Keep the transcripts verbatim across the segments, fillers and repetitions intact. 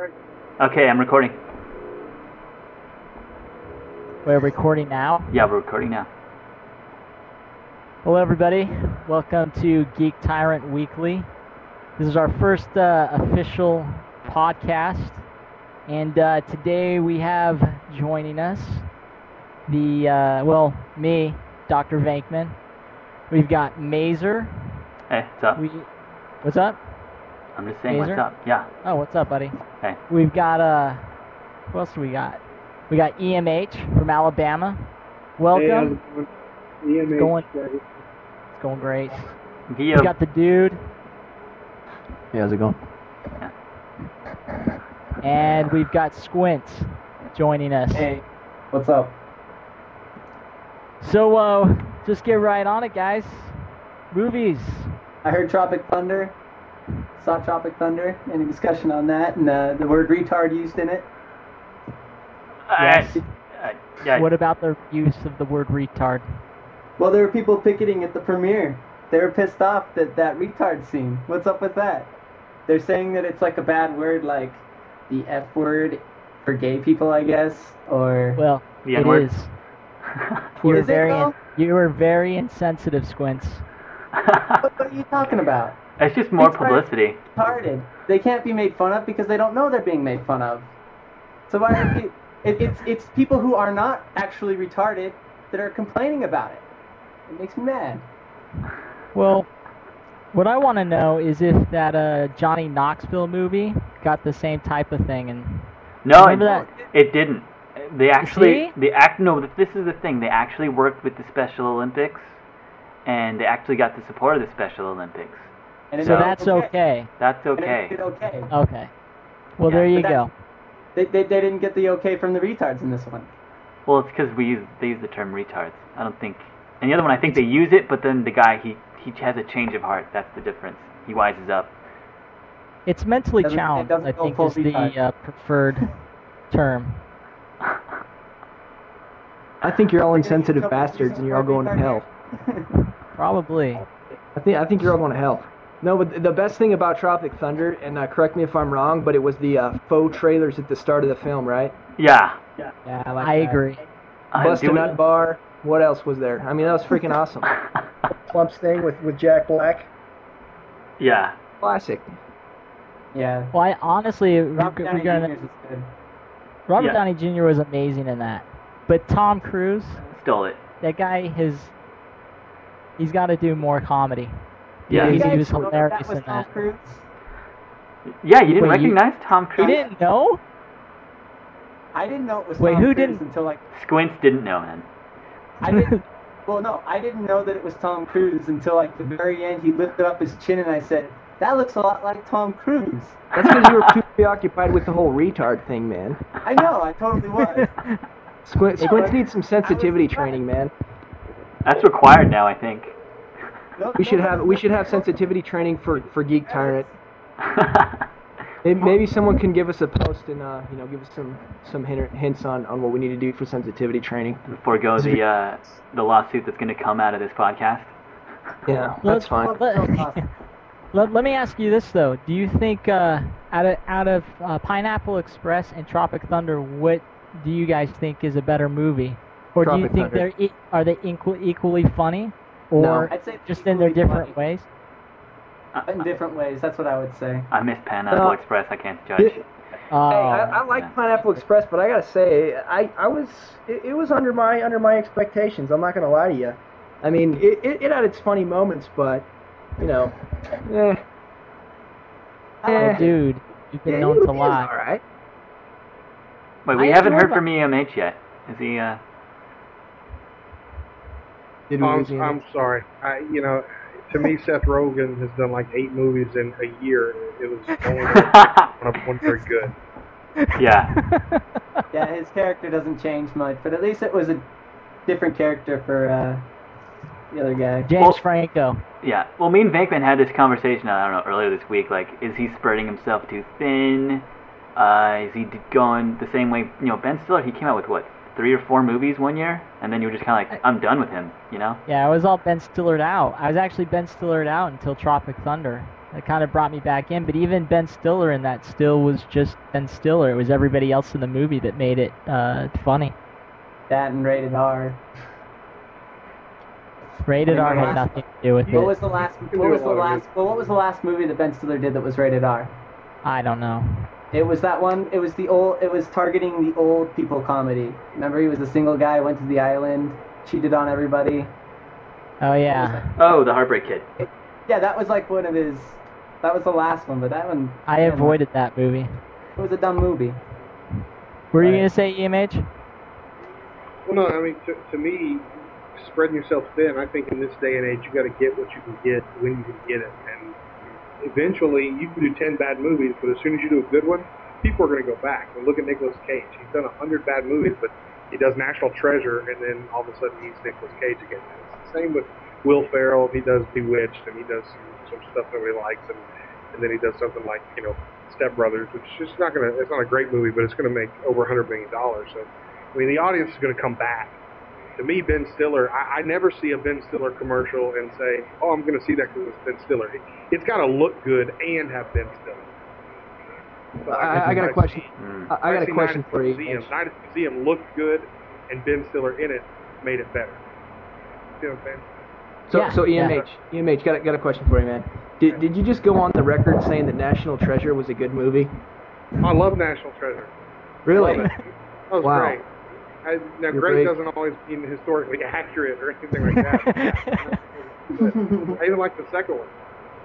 Okay, I'm recording. We're recording now? Yeah, we're recording now. Hello, everybody. Welcome to Geek Tyrant Weekly. This is our first uh, official podcast, and uh, today we have joining us the, uh, well, me, Doctor Venkman. We've got Mazer. Hey, what's up? We, what's up? I'm just saying, Mazer? what's up? Yeah. Oh, what's up, buddy? Hey. We've got, uh, who else do we got? We got E M H from Alabama. Welcome. Hey, E M H, It's going, guys. it's going great. Via. We got the dude, Hey, how's it going? and we've got Squints joining us. Hey, what's up? So, uh, just get right on it, guys. Movies. I heard Tropic Thunder. Saw Tropic Thunder. Any discussion on that? And uh, the word retard used in it? Yes. Uh, uh, yeah. What about the use of the word retard? Well, there were people picketing at the premiere. They were pissed off that that retard scene. What's up with that? They're saying that it's like a bad word, like the F word for gay people, I guess, or... Well, The it N-word? is. You were Is it, very, though? you were very insensitive, Squints. What, what are you talking about? It's just more Retards publicity. are retarded. They can't be made fun of because they don't know they're being made fun of. So why are people... It, it's, it's people who are not actually retarded that are complaining about it. It makes me mad. Well, what I want to know is if that uh, Johnny Knoxville movie got the same type of thing. And No, it, Remember that? it didn't. They actually, See? they act. No, this is the thing. They actually worked with the Special Olympics, and they actually got the support of the Special Olympics. And it so made that's it okay. That's And it okay. made it okay. Okay. Well, Yeah, there you but go. They, they, they didn't get the okay from the retards in this one. Well, it's because we use they use the term retards. I don't think. And the other one, I think they use it, but then the guy he he has a change of heart. That's the difference. He wises up. It's mentally Doesn't- it challenged, doesn't I go think, full is the retard. uh, preferred term. I think you're all insensitive Couple bastards, and you're all going to retard hell. here. Probably. I think I think you're all going to hell. No, but the best thing about Tropic Thunder, and uh, correct me if I'm wrong, but it was the uh, faux trailers at the start of the film, right? Yeah. Yeah, I, like that. agree. I Bust a do- nut bar. What else was there? I mean, that was freaking awesome. Slump Sting with, with Jack Black. Yeah. Classic. Yeah. Well, I honestly, Robert reg- Downey regarding Junior's is good. Robert Yeah. Downey Junior was amazing in that. But Tom Cruise, Stole it. that guy has, he's got to do more comedy. Yeah. He, You he guys was know that hilarious was in Tom that. Cruise? Yeah, you didn't Wait, you- recognize Tom You Cruise? didn't know? I didn't know it was Wait, Tom who Cruise didn't? until like Squints didn't know, man. I didn't. Well, no, I didn't know that it was Tom Cruise until like the very end. He lifted up his chin and I said, "That looks a lot like Tom Cruise." That's because you were too preoccupied with the whole retard thing, man. I know, I totally was. Squint, Squints needs some sensitivity impressed. training, man. That's required now, I think. No- We should no- have we should have sensitivity training for, for Geek Tyrant. Maybe, maybe someone can give us a post and uh, you know give us some some hint, hints on, on what we need to do for sensitivity training. Forego the uh, the lawsuit that's going to come out of this podcast. Yeah, Well, that's fine. Let, let, let me ask you this though: do you think uh, out of out of uh, Pineapple Express and Tropic Thunder, what do you guys think is a better movie, or do you Tropic think Thunder. they're e- are they equal, equally funny, or No. I'd say just in their equally different funny. ways? In different ways, that's what I would say. I miss Pineapple Uh, Express. I can't judge. Hey, Oh, I, I like yeah. Pineapple Express, but I gotta say, I, I was it, it was under my under my expectations. I'm not gonna lie to you. I mean, it, it, it had its funny moments, but you know, eh, oh, eh. dude, you've been Yeah, known it to was lie. all right. Wait, we I haven't enjoyed heard from my- E M H yet. Is he? Uh... Did we I'm, lose you? I'm sorry. I, you know, to me, Seth Rogen has done like eight movies in a year. It was only one of one very good. yeah. Yeah, his character doesn't change much, but at least it was a different character for uh, the other guy. James Well- Franco. Yeah. Well, me and Venkman had this conversation. I don't know earlier this week. Like, is he spreading himself too thin? Uh, is he d- going the same way? You know, Ben Stiller. He came out with what, three or four movies one year, and then you were just kind of like, I'm done with him. You know? Yeah, I was all Ben Stillered out. I was actually Ben Stillered out until Tropic Thunder. That kind of brought me back in. But even Ben Stiller in that still was just Ben Stiller. It was everybody else in the movie that made it uh, funny. That and Rated R. Rated R had nothing to do with What it. was the last? What was the last? Well, what was the last movie that Ben Stiller did that was rated R? I don't know. It was that one. It was the old. It was targeting the old people comedy. Remember, he was a single guy, went to the island, cheated on everybody. Oh yeah. Oh, the Heartbreak Kid. Yeah, that was like one of his. That was the last one, but that one. I avoided that movie. It was a dumb movie. Were you Right. gonna say E M H? Well, no, I mean, to, to me, spreading yourself thin, I think in this day and age, you got to get what you can get when you can get it. And eventually, you can do ten bad movies, but as soon as you do a good one, people are going to go back. And look at Nicolas Cage. He's done a hundred bad movies, but he does National Treasure, and then all of a sudden he's Nicolas Cage again. And it's the same with Will Ferrell. He does Bewitched, and he does some, some stuff nobody likes, and, and then he does something like, you know, Step Brothers, which is just not going to, it's not a great movie, but it's going to make over a hundred million dollars. So, I mean, the audience is going to come back. To me, Ben Stiller, I, I never see a Ben Stiller commercial and say, oh, I'm going to see that because it's Ben Stiller. It, it's got to look good and have Ben Stiller. So I, I got a I've question. Mm. I, I got a seen question Night at for the you. Museum. Night at the Museum looked good, and Ben Stiller in it made it better. See what I'm saying? So, Yeah, so E M H, yeah. E M H, got a, got a question for you, man. Did did you just go on the record saying that National Treasure was a good movie? I love National Treasure. Really? Love it. That was Wow. great. I, now, You're great brave. doesn't always mean historically accurate or anything like that. But I even like the second one.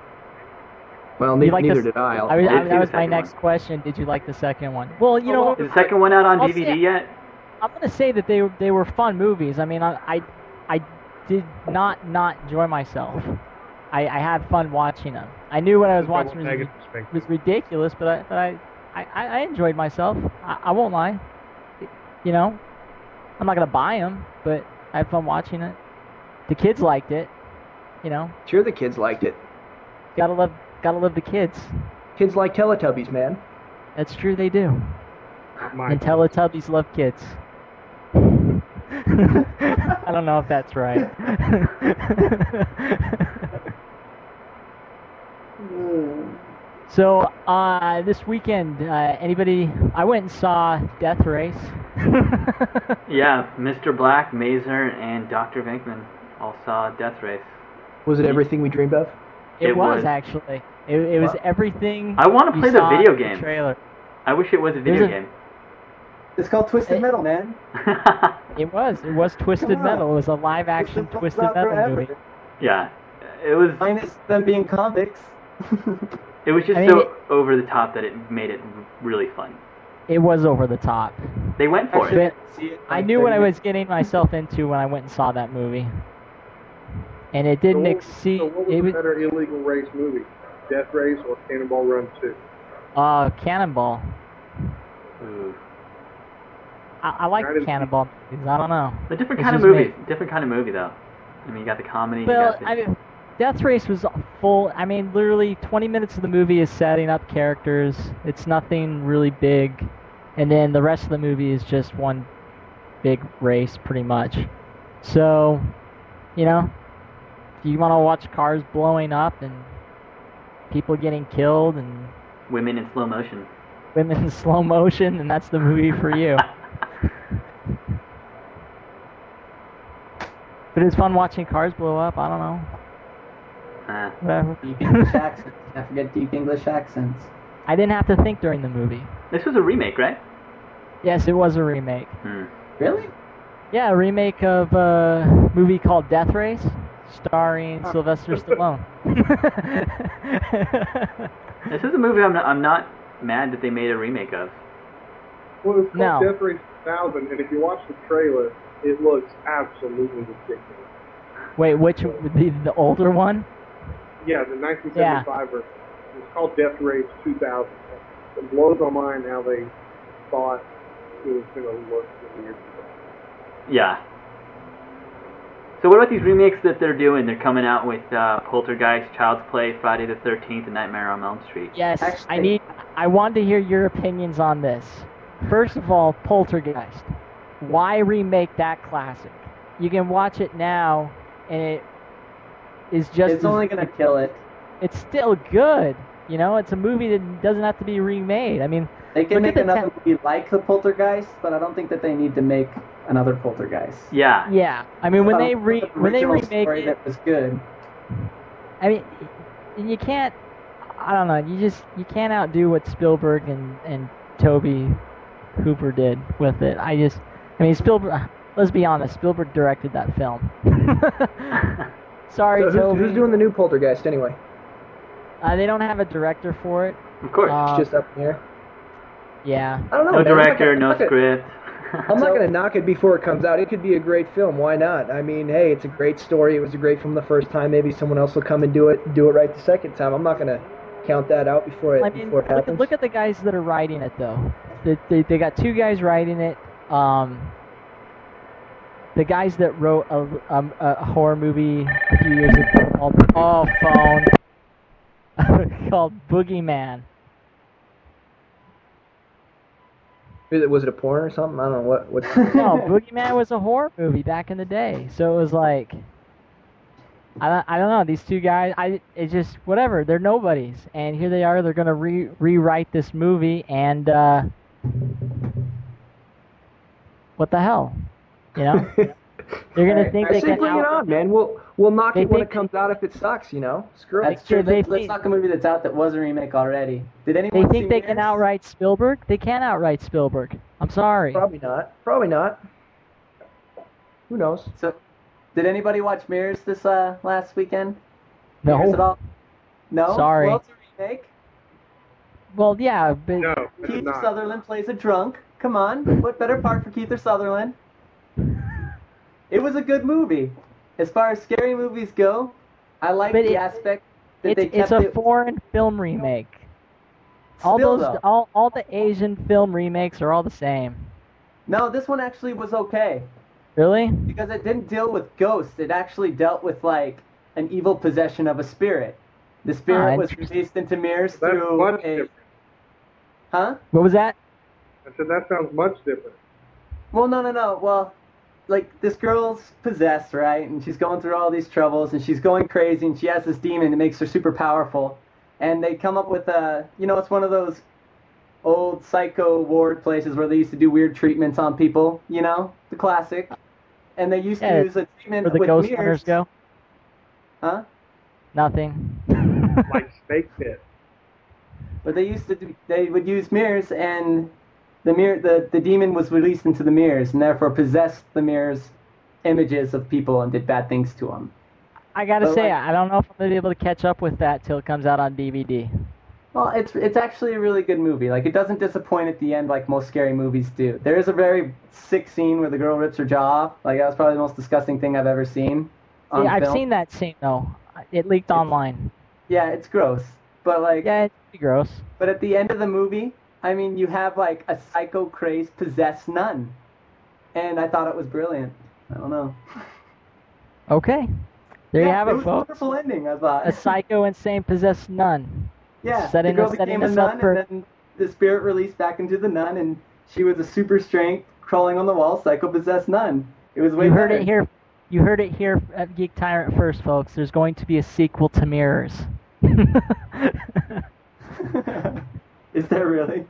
Well, You ne- like neither the- did I. I was, did I, see that the was my second next one. question. Did you like the second one? Well, you Oh, know, Is the second one out on I'll D V D say- yet? I'm gonna say that they were they were fun movies. I mean, I I, I did not not enjoy myself. I, I had fun watching them. I knew what I was Double watching was, negative spin. was ridiculous, but I but I, I, I enjoyed myself. I, I won't lie. You know, I'm not gonna buy them, but I had fun watching it. The kids liked it. You know, Sure, the kids liked it. gotta love gotta love the kids. Kids like Teletubbies, man. That's true, they do. My And Teletubbies love kids. I don't know if that's right. So, uh, this weekend, uh, anybody, I went and saw Death Race. Yeah, Mister Black, Mazer, and Doctor Venkman all saw Death Race. Was it everything we dreamed of? It, It was, was. actually. It, it was Wow. everything. I want to you play the saw video in the game. trailer. I wish it was a video There's a- game. It's called Twisted It- Metal, man. It was. It was Twisted Come on. Metal. It was a live-action Twisted Twisted Metal's Metal out movie. forever. Yeah, it was. Minus them being convicts. It was just I mean, so it- over the top that it made it really fun. It was over the top. They went for Actually, it. I didn't see it I like knew what I thirty was getting myself into when I went and saw that movie. And it So didn't what, exceed. so what was It a was better illegal race movie? Death Race or Cannonball Run two? uh, Cannonball. Ooh. I, I like I didn't see- Cannonball movies. I don't know. A different It's kind of just movie. Different kind of movie though. I mean, you got the comedy. Well, you got the, I mean, Death Race was full. I mean, literally twenty minutes of the movie is setting up characters. It's nothing really big, and then the rest of the movie is just one big race, pretty much. So, you know, if you want to watch cars blowing up and people getting killed and women in slow motion. women in slow motion, then that's the movie for you. But it's fun watching cars blow up. I don't know. Uh, Whatever. Deep English accents. Can't forget deep English accents. I didn't have to think during the movie. this was a remake, right? Yes, it was a remake. Hmm. Really? Yeah, a remake of a movie called Death Race, starring Sylvester Stallone. This is a movie I'm not, I'm not mad that they made a remake of. Well, it's called No. Death Race two thousand, and if you watch the trailer, it looks absolutely ridiculous. Wait, which the the older one? Yeah, the nineteen seventy-five version. It's called Death Race two thousand. It blows my mind how they thought it was going to look in years ago. Yeah. So what about these remakes that they're doing? They're coming out with uh, Poltergeist, Child's Play, Friday the thirteenth, and Nightmare on Elm Street. Yes, I Actually- need. I want to hear your opinions on this. First of all, Poltergeist. Why remake that classic? You can watch it now, and it is just. It's as- only gonna kill it. it's still good. You know, it's a movie that doesn't have to be remade. I mean, They can look make at the another ten- movie like The Poltergeist, but I don't think that they need to make another Poltergeist. Yeah. Yeah, I mean when Um, they re- the when they original remake story it, that was good. I mean, you can't. I don't know. You just you can't outdo what Spielberg and and Toby Hooper did with it. I just, I mean, Spielberg. Let's be honest. Spielberg directed that film. Sorry, So who's, Toby. who's doing the new Poltergeist anyway? Uh, they don't have a director for it. Of course. Uh, It's just up in the air. Yeah. I don't know. no man. I'm not director, gonna- I'm no not gonna- script. I'm not going to knock it before it comes out. It could be a great film. Why not? I mean, hey, it's a great story. It was a great film the first time. Maybe someone else will come and do it, do it right the second time. I'm not going to count that out before it, I mean, before it look, happens. at- look at the guys that are writing it, though. They, they, they got two guys writing it. Um, the guys that wrote a, um, a horror movie a few years ago called Oh Phone called Boogeyman. Was it, was it a porn or something? I don't know what. What? No, Boogeyman was a horror movie back in the day. So it was like, I don't, I don't know. These two guys, I it's just whatever. They're nobodies, and here they are. They're gonna re rewrite this movie, and uh, what the hell, you know? They're gonna Alright, think I they say can bring it out. on, man. We'll we'll knock They it when it think- comes out if it sucks. You know, screw it. That's true. They Let's, let's think- talk a movie that's out that was a remake already. Did They anyone think see they can Mirrors? outright Spielberg. They can't outright Spielberg. I'm sorry. Probably not. Probably not. Who knows? So, did anybody watch Mirrors this uh, last weekend? Mirrors at No. all? No. Sorry. Well, it's a remake. Well, yeah, but No, I did Keith not. Sutherland plays a drunk. Come on, what better part for Keith Sutherland? It was a good movie. As far as scary movies go, I like But the it- aspect that it's they it's kept a it. foreign film remake. All Still, those, though. all all the Asian film remakes are all the same. No, this one actually was okay Really? because it didn't deal with ghosts. It actually dealt with like an evil possession of a spirit. The spirit Ah, was interesting. released into mirrors That's through much a different. huh? What was that? I said that sounds much different. Well, no, no, no. Well, like this girl's possessed, right? And she's going through all these troubles, and she's going crazy, and she has this demon that makes her super powerful. And they come up with a, you know, it's one of those old psycho ward places where they used to do weird treatments on people, you know, the classic. And they used Yeah, to use a treatment Where the with ghost mirrors. hunters go? Huh? Nothing. Like Snake Pit. But they used to do, they would use mirrors, and the mirror, the, the demon was released into the mirrors, and therefore possessed the mirrors' images of people and did bad things to them. I gotta But, say, like- I don't know if I'm gonna be able to catch up with that till it comes out on D V D. Well, it's it's actually a really good movie. Like, it doesn't disappoint at the end like most scary movies do. There is a very sick scene where the girl rips her jaw off. Like, that was probably the most disgusting thing I've ever seen on See, I've film. seen that scene though. It leaked online. Yeah, it's gross. But like, Yeah, it's pretty gross. but at the end of the movie, I mean, you have like a psycho crazed possessed nun, and I thought it was brilliant. I don't know. Okay. There you Yeah, have it it, was a folks. wonderful ending, I thought. A psycho insane possessed nun. Yeah, Setting the girl us- setting became a us up nun, for- and then the spirit released back into the nun, and she was a super strength, crawling on the wall, psycho-possessed nun. It was way You heard better. it here. You heard it here at Geek Tyrant first, folks. There's going to be a sequel to Mirrors. Is there really?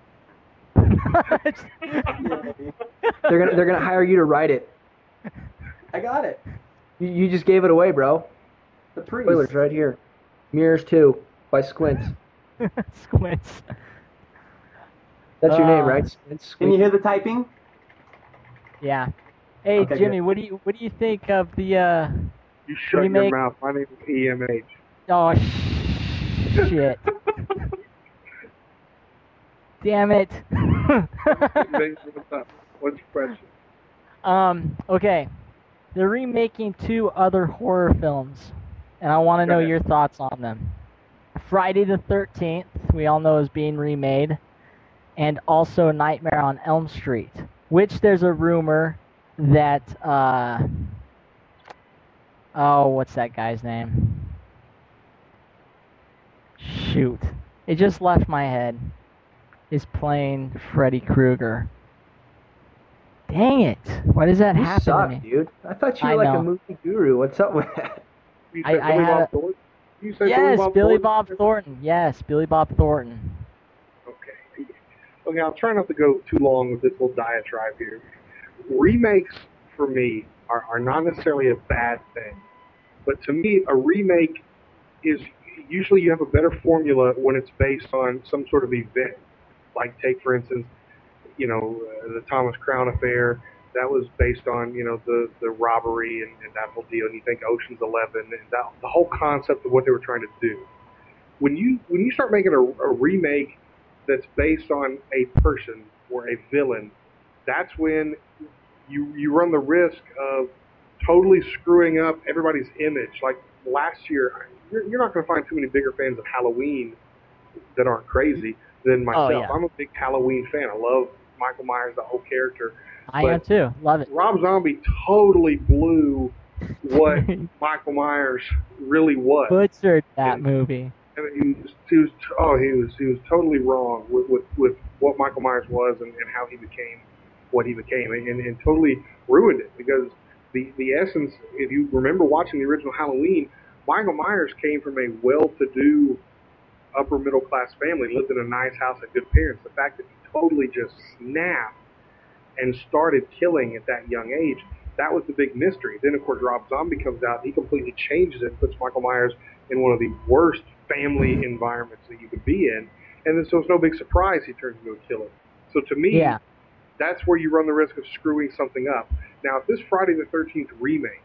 They're gonna they're gonna hire you to write it. I got it. You, you just gave it away, bro. The priest. Spoilers right here. Mirrors two by Squints. Squints. That's your Uh, name, right? Squints. Can you hear the typing? Yeah. Hey Okay, Jimmy, good. what do you what do you think of the? uh You shut you your make- mouth. My name is E M H. Oh sh- shit! Damn it! What's up? What's your question? um. Okay. They're remaking two other horror films, and I want to Go know ahead. your thoughts on them. Friday the thirteenth, we all know is being remade, and also Nightmare on Elm Street, which there's a rumor that uh oh, what's that guy's name? Shoot. It just left my head. Is playing Freddy Krueger. Dang it. Why does that You happen suck, to me? dude. I thought you I were like know. a movie guru. What's up with that? You I- said I Billy had Bob a- Thornton? You say Yes, Billy Bob Billy Thornton? Bob Thornton. Yes, Billy Bob Thornton. Okay. Okay, I'll try not to go too long with this little diatribe here. Remakes, for me, are, are not necessarily a bad thing. But to me, a remake is usually you have a better formula when it's based on some sort of event. Like, take, for instance, you know, uh, the Thomas Crown affair. That was based on, you know, the, the robbery and, and that whole deal. And you think Ocean's Eleven and that, the whole concept of what they were trying to do. When you when you start making a, a remake that's based on a person or a villain, that's when you you run the risk of totally screwing up everybody's image. Like last year, you're, you're not going to find too many bigger fans of Halloween that aren't crazy than myself. Oh, yeah. I'm a big Halloween fan. I love Michael Myers, the whole character. I But am too. Love it. Rob Zombie totally blew what Michael Myers really was. Butchered that And- movie. I mean, he was, he was, oh, he was, he was totally wrong with, with, with what Michael Myers was and, and how he became what he became, and, and totally ruined it because the, the essence, if you remember watching the original Halloween, Michael Myers came from a well-to-do upper middle class family, lived in a nice house, had good parents. The fact that he totally just snapped and started killing at that young age, that was the big mystery. Then, of course, Rob Zombie comes out, he completely changes it, puts Michael Myers in one of the worst family environments that you could be in, and then so it's no big surprise he turns into a killer. So to me, Yeah. that's where you run the risk of screwing something up. Now, if this Friday the thirteenth remake,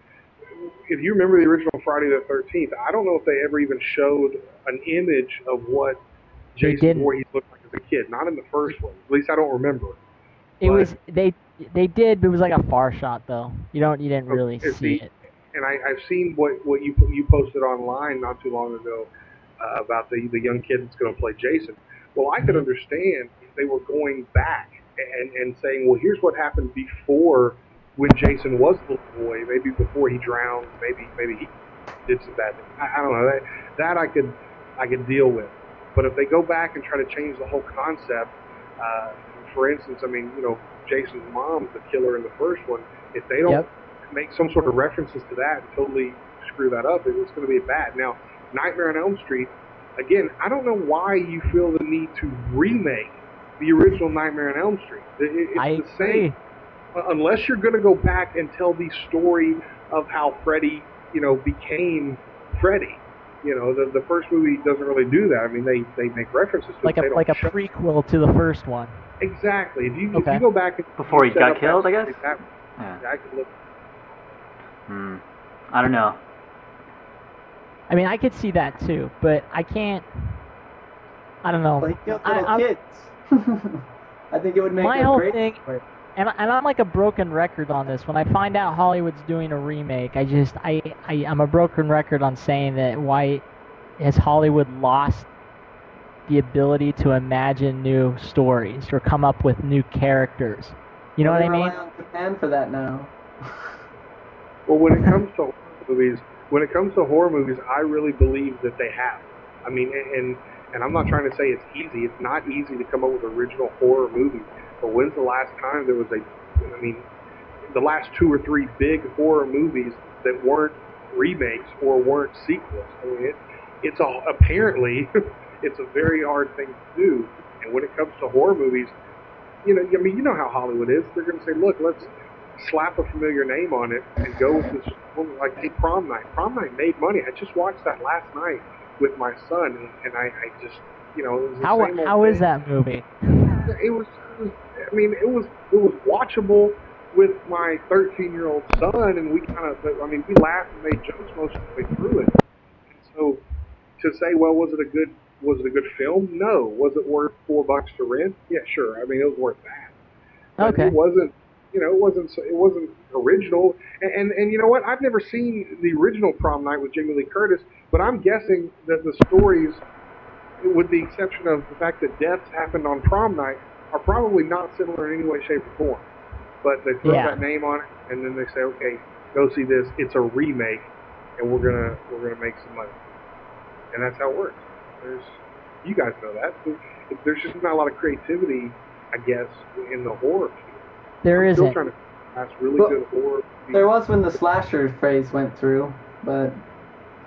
if you remember the original Friday the thirteenth, I don't know if they ever even showed an image of what They Jason didn't. Voorhees looked like as a kid. Not in the first one. At least I don't remember. It But- was they they did, but it was like a far shot though. You don't you didn't really Okay, see see, it. And I, I've seen what, what you you posted online not too long ago uh, about the, the young kid that's going to play Jason. Well, I could Mhm. understand if they were going back and, and saying, well, here's what happened before when Jason was a little boy, maybe before he drowned, maybe maybe he did some bad things. I, I don't know. That, that I could I could deal with. But if they go back and try to change the whole concept, uh, for instance, I mean, you know, Jason's mom's the killer in the first one. If they don't Yep. make some sort of references to that and totally screw that up, it's going to be bad. Now, Nightmare on Elm Street, again, I don't know why you feel the need to remake the original Nightmare on Elm Street. It, it- it's I the same. agree. Uh, Unless you're going to go back and tell the story of how Freddy, you know, became Freddy. You know, the the first movie doesn't really do that. I mean, they, they make references to Like it. a They don't like a show- prequel to the first one. Exactly. If you, Okay. if you go back and Before he set got up killed, that, I guess? That, Yeah. I could look. Hmm. I don't know. I mean, I could see that too, but I can't. I don't know. Well, he killed I- little I'm- kids. I think it would make My a whole great thing- story. And, and I'm like a broken record on this. When I find out Hollywood's doing a remake, I just I, I I'm a broken record on saying that why has Hollywood lost the ability to imagine new stories or come up with new characters? You know Well, what I they mean? rely on Japan for that now. Well, when it comes to horror movies, when it comes to horror movies, I really believe that they have. I mean, and and I'm not trying to say it's easy. It's not easy to come up with original horror movies. But when's the last time there was a? I mean, the last two or three big horror movies that weren't remakes or weren't sequels. I mean, it, it's a, apparently it's a very hard thing to do. And when it comes to horror movies, you know, I mean, you know how Hollywood is. They're going to say, look, let's slap a familiar name on it and go with this, like, hey, Prom Night. Prom Night made money. I just watched that last night with my son, and, and I, I just, you know, it was the How same old how is thing. that movie? It was, it was, I mean, it was, it was watchable with my thirteen-year-old son, and we kind of, I mean, we laughed and made jokes most of the way through it. And so, to say, well, was it a good, was it a good film? No. Was it worth four bucks to rent? Yeah, sure. I mean, it was worth that. But Okay. it wasn't, you know, it wasn't, it wasn't original. And, and and you know what? I've never seen the original Prom Night with Jamie Lee Curtis, but I'm guessing that the stories, with the exception of the fact that deaths happened on Prom Night, are probably not similar in any way, shape, or form. But they throw Yeah. that name on it, and then they say, okay, go see this. It's a remake, and we're gonna we're gonna make some money. And that's how it works. There's, you guys know that. There's just not a lot of creativity, I guess, in the horror field. There I'm still isn't. trying to pass really Well, good horror. There was when the slasher phase went through, but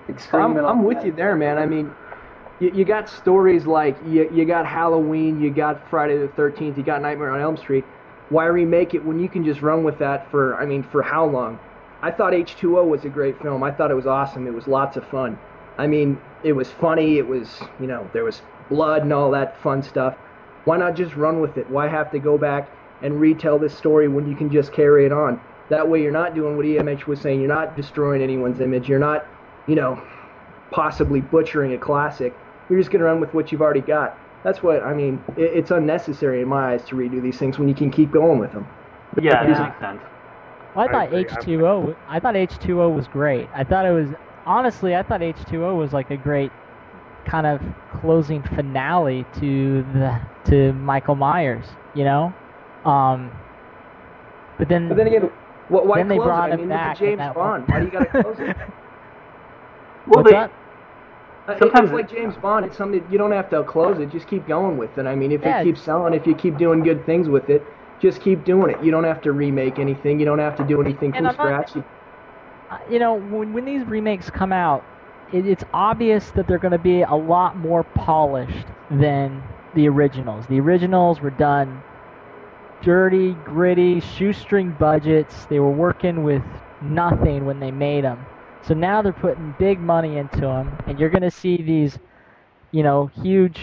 extreme. I'm, and all I'm with that. you there, man. I mean, you, you got stories like you, you got Halloween, you got Friday the thirteenth, you got Nightmare on Elm Street. Why remake it when you can just run with that for, I mean, for how long? I thought H two O was a great film. I thought it was awesome. It was lots of fun. I mean, it was funny. It was, you know, there was blood and all that fun stuff. Why not just run with it? Why have to go back and retell this story when you can just carry it on? That way you're not doing what E M H was saying. You're not destroying anyone's image. You're not, you know, possibly butchering a classic. You're just going to run with what you've already got. That's what, I mean, it, it's unnecessary in my eyes to redo these things when you can keep going with them. Yeah, Yeah. that makes sense. Well, I I thought agree. H two O. I thought H two O was great. I thought it was honestly. I thought H two O was like a great kind of closing finale to the to Michael Myers. You know, um, but then. But then again, wh- why Then they close brought it? I him mean, back look at in James that Bond. one. Why do you got to close it? Well, What's they, that? Uh, Sometimes it's like James Bond. It's something you don't have to close it. Just keep going with it. I mean, if Yeah. it keeps selling, if you keep doing good things with it, just keep doing it. You don't have to remake anything. You don't have to do anything And from I'm not- scratch. You- Uh, you know, when, when these remakes come out, it, it's obvious that they're going to be a lot more polished than the originals. The originals were done dirty, gritty, shoestring budgets. They were working with nothing when they made them. So now they're putting big money into them, and you're going to see these, you know, huge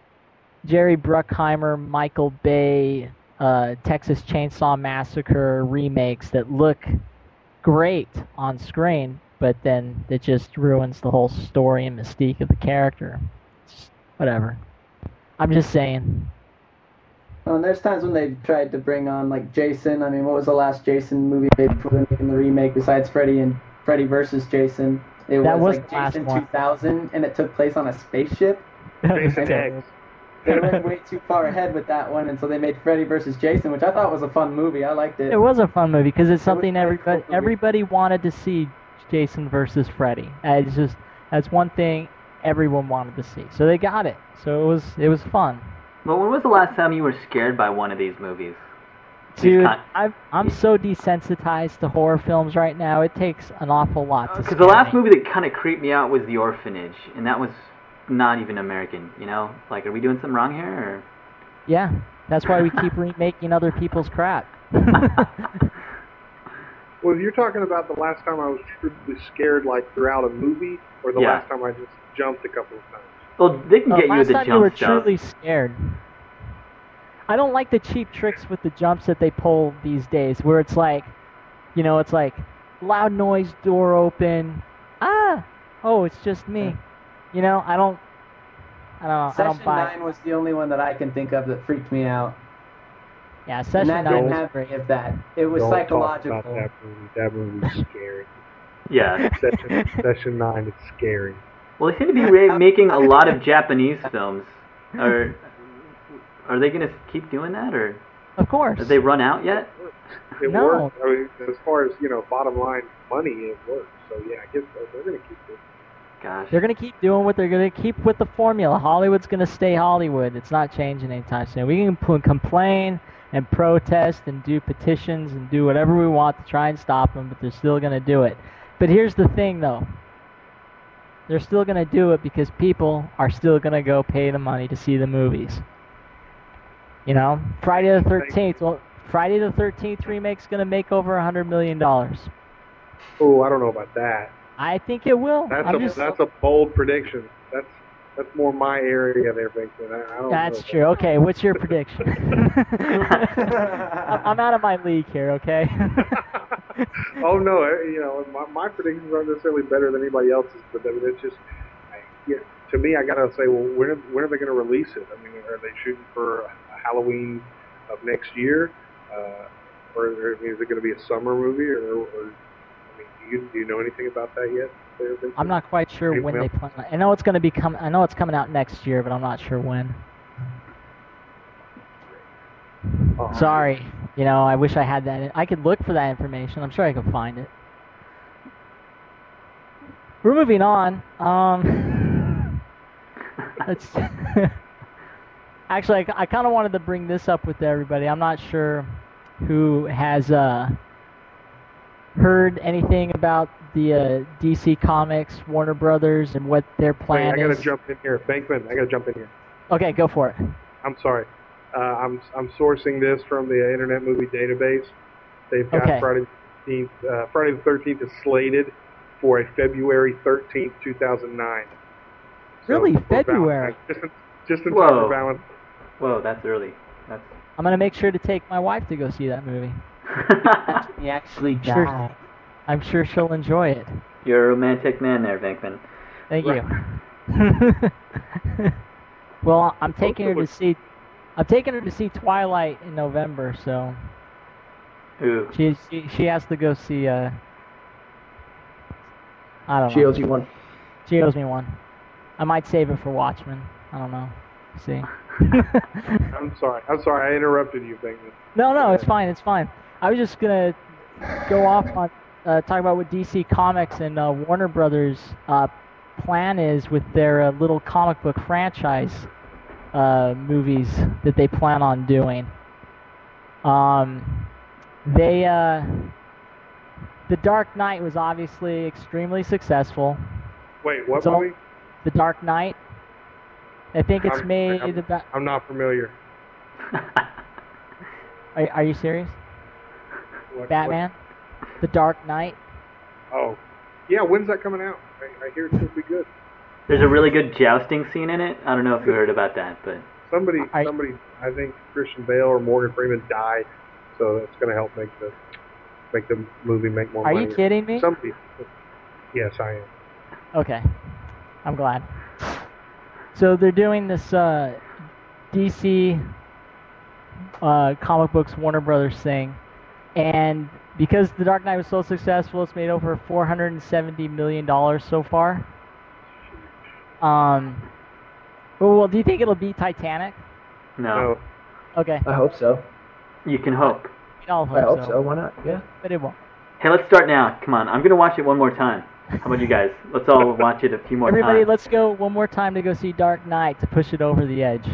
Jerry Bruckheimer, Michael Bay, uh, Texas Chainsaw Massacre remakes that look great on screen, but then it just ruins the whole story and mystique of the character. It's just, whatever. I'm just saying. Oh, and there's times when they tried to bring on like Jason. I mean, what was the last Jason movie they before they're making the remake besides Freddy and Freddy versus Jason? It That was like the last Jason one. two thousand, and it took place on a spaceship. Jason X. They went way too far ahead with that one, and so they made Freddy versus Jason, which I thought was a fun movie. I liked it. It was a fun movie because it's It was something a cool everybody movie. everybody wanted to see. Jason versus Freddy. Uh, It's just that's one thing everyone wanted to see. So they got it. So it was it was fun. well, when was the last time you were scared by one of these movies? These Dude, kind- I've, I'm so desensitized to horror films right now. It takes an awful lot to Because scare the last me. movie that kind of creeped me out was The Orphanage, and that was not even American, you know? Like, are we doing something wrong here, or...? Yeah, that's why we keep remaking other people's crap. Well, you're talking about the last time I was truly scared, like throughout a movie, or the Yeah. last time I just jumped a couple of times. Well, they can Uh, get you last with the time jump you were stuff. truly scared. I don't like the cheap tricks with the jumps that they pull these days, where it's like, you know, it's like loud noise, door open, ah, oh, it's just me. You know, I don't, I don't, I Session don't buy. nine was the only one that I can think of that freaked me out. Yeah, And session that nine didn't was have great. any of that. It was Don't psychological. talk about that movie. That movie's scary. Yeah. Session, session nine is scary. Well, they seem to be re- making a lot of Japanese films. Are are they going to keep doing that, or Of course. have they run out yet? It No. worked. I mean, as far as, you know, bottom line money, it works. So, yeah, I guess they're going to keep it. Gosh. They're gonna keep doing what they're gonna keep with the formula. Hollywood's gonna stay Hollywood. It's not changing anytime soon. We can p- complain and protest and do petitions and do whatever we want to try and stop them, but they're still gonna do it. But here's the thing, though. They're still gonna do it because people are still gonna go pay the money to see the movies. You know, Friday the thirteenth. Well, Friday the thirteenth remake's gonna make over a hundred million dollars. Oh, I don't know about that. I think it will. That's I'm a just, that's a bold prediction. That's that's more my area there, Vincent. I, I don't That's know. true. Okay, what's your prediction? I'm I'm out of my league here, okay? Oh no, eh, you know, my, my predictions aren't necessarily better than anybody else's, but I mean, it's just, I, yeah, to me, I gotta say, well, when are, when are they going to release it? I mean, are they shooting for a Halloween of next year, uh, or, or I mean, is it going to be a summer movie, or, or I mean, do you do you know anything about that yet? There, Vincent? I'm not quite sure Okay, when well- they plan. I know it's going to be com- I know it's coming out next year, but I'm not sure when. Uh, Sorry. You know, I wish I had that. I could look for that information. I'm sure I could find it. We're moving on. Um, let's. Actually, I, I kind of wanted to bring this up with everybody. I'm not sure who has uh, heard anything about the uh, D C Comics, Warner Brothers, and what their Wait, plan I gotta is? jump in here. Bankman, I gotta jump in here. Okay, go for it. I'm sorry. Uh, I'm I'm sourcing this from the Internet Movie Database. They've got Okay. Friday the thirteenth. Uh, Friday the thirteenth is slated for a February thirteenth, two thousand nine. So, Really? for February? Valentine's. Just in, just in Whoa. time for Valentine's. Whoa, that's early. That's. I'm gonna make sure to take my wife to go see that movie. He actually Sure. died. I'm sure she'll enjoy it. You're a romantic man there, Venkman. Thank Right. you. Well, I'm taking her to Hopefully. see. I'm taking her to see Twilight in November, so Ooh. she she, she has to go see. Uh, I don't She know. owes you one. She owes me one. I might save it for Watchmen. I don't know. See. I'm sorry. I'm sorry. I interrupted you, Bankman. No, no, it's fine. It's fine. I was just gonna go off on uh, talk about what D C Comics and uh, Warner Brothers' uh, plan is with their uh, little comic book franchise uh, movies that they plan on doing. Um, they uh, The Dark Knight was obviously extremely successful. Wait, what So- movie? The Dark Knight. I think it's I'm- made I'm- about. I'm not familiar. Are, are you serious? What, Batman. The Dark Knight. What, oh, yeah. When's that coming out? I, I hear it's gonna be good. There's a really good jousting scene in it. I don't know if you heard about that, but Somebody, Are- somebody. I think Christian Bale or Morgan Freeman died, so it's gonna help make the make the movie make more Are money. you kidding me? Somebody. Yes, I am. Okay. I'm glad. So they're doing this uh, D C uh, comic books Warner Brothers thing, and because The Dark Knight was so successful, it's made over four hundred seventy million dollars so far. Um. Well, well, do you think it'll beat Titanic? no. No. Okay. I hope so. You can hope. We all hope I hope so, so. Why not? Yeah. but it won't. Hey, let's start now. Come on. I'm going to watch it one more time. How about you guys? Let's all watch it a few more Everybody, times. let's go one more time to go see Dark Knight to push it over the edge.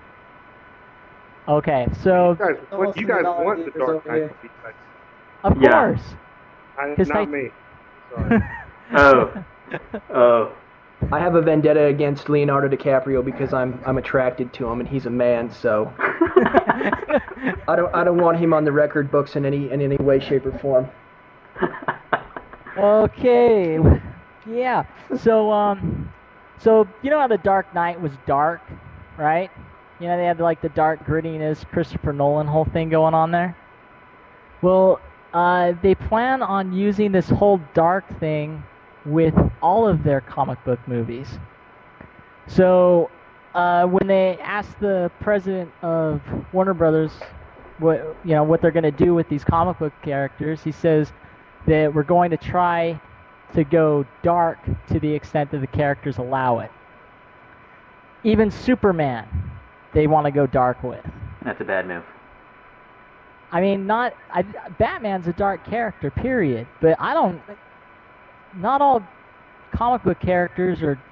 Okay, so You guys, what, Almost you guys $100 want the meters Dark over Knight here. to be like, of Yeah. course. I, His not Tit- me. Sorry. Oh. Oh. I have a vendetta against Leonardo DiCaprio because I'm I'm attracted to him and he's a man, so I don't I don't want him on the record books in any in any way, shape, or form. Okay. Yeah. So um so you know how the Dark Knight was dark, right? You know they had like the dark grittiness Christopher Nolan whole thing going on there. Well, uh they plan on using this whole dark thing with all of their comic book movies. So uh when they asked the president of Warner Brothers what you know what they're going to do with these comic book characters, he says that we're going to try to go dark to the extent that the characters allow it. Even Superman, they want to go dark with. That's a bad move. I mean, not I, Batman's a dark character, period. But I don't. Not all comic book characters are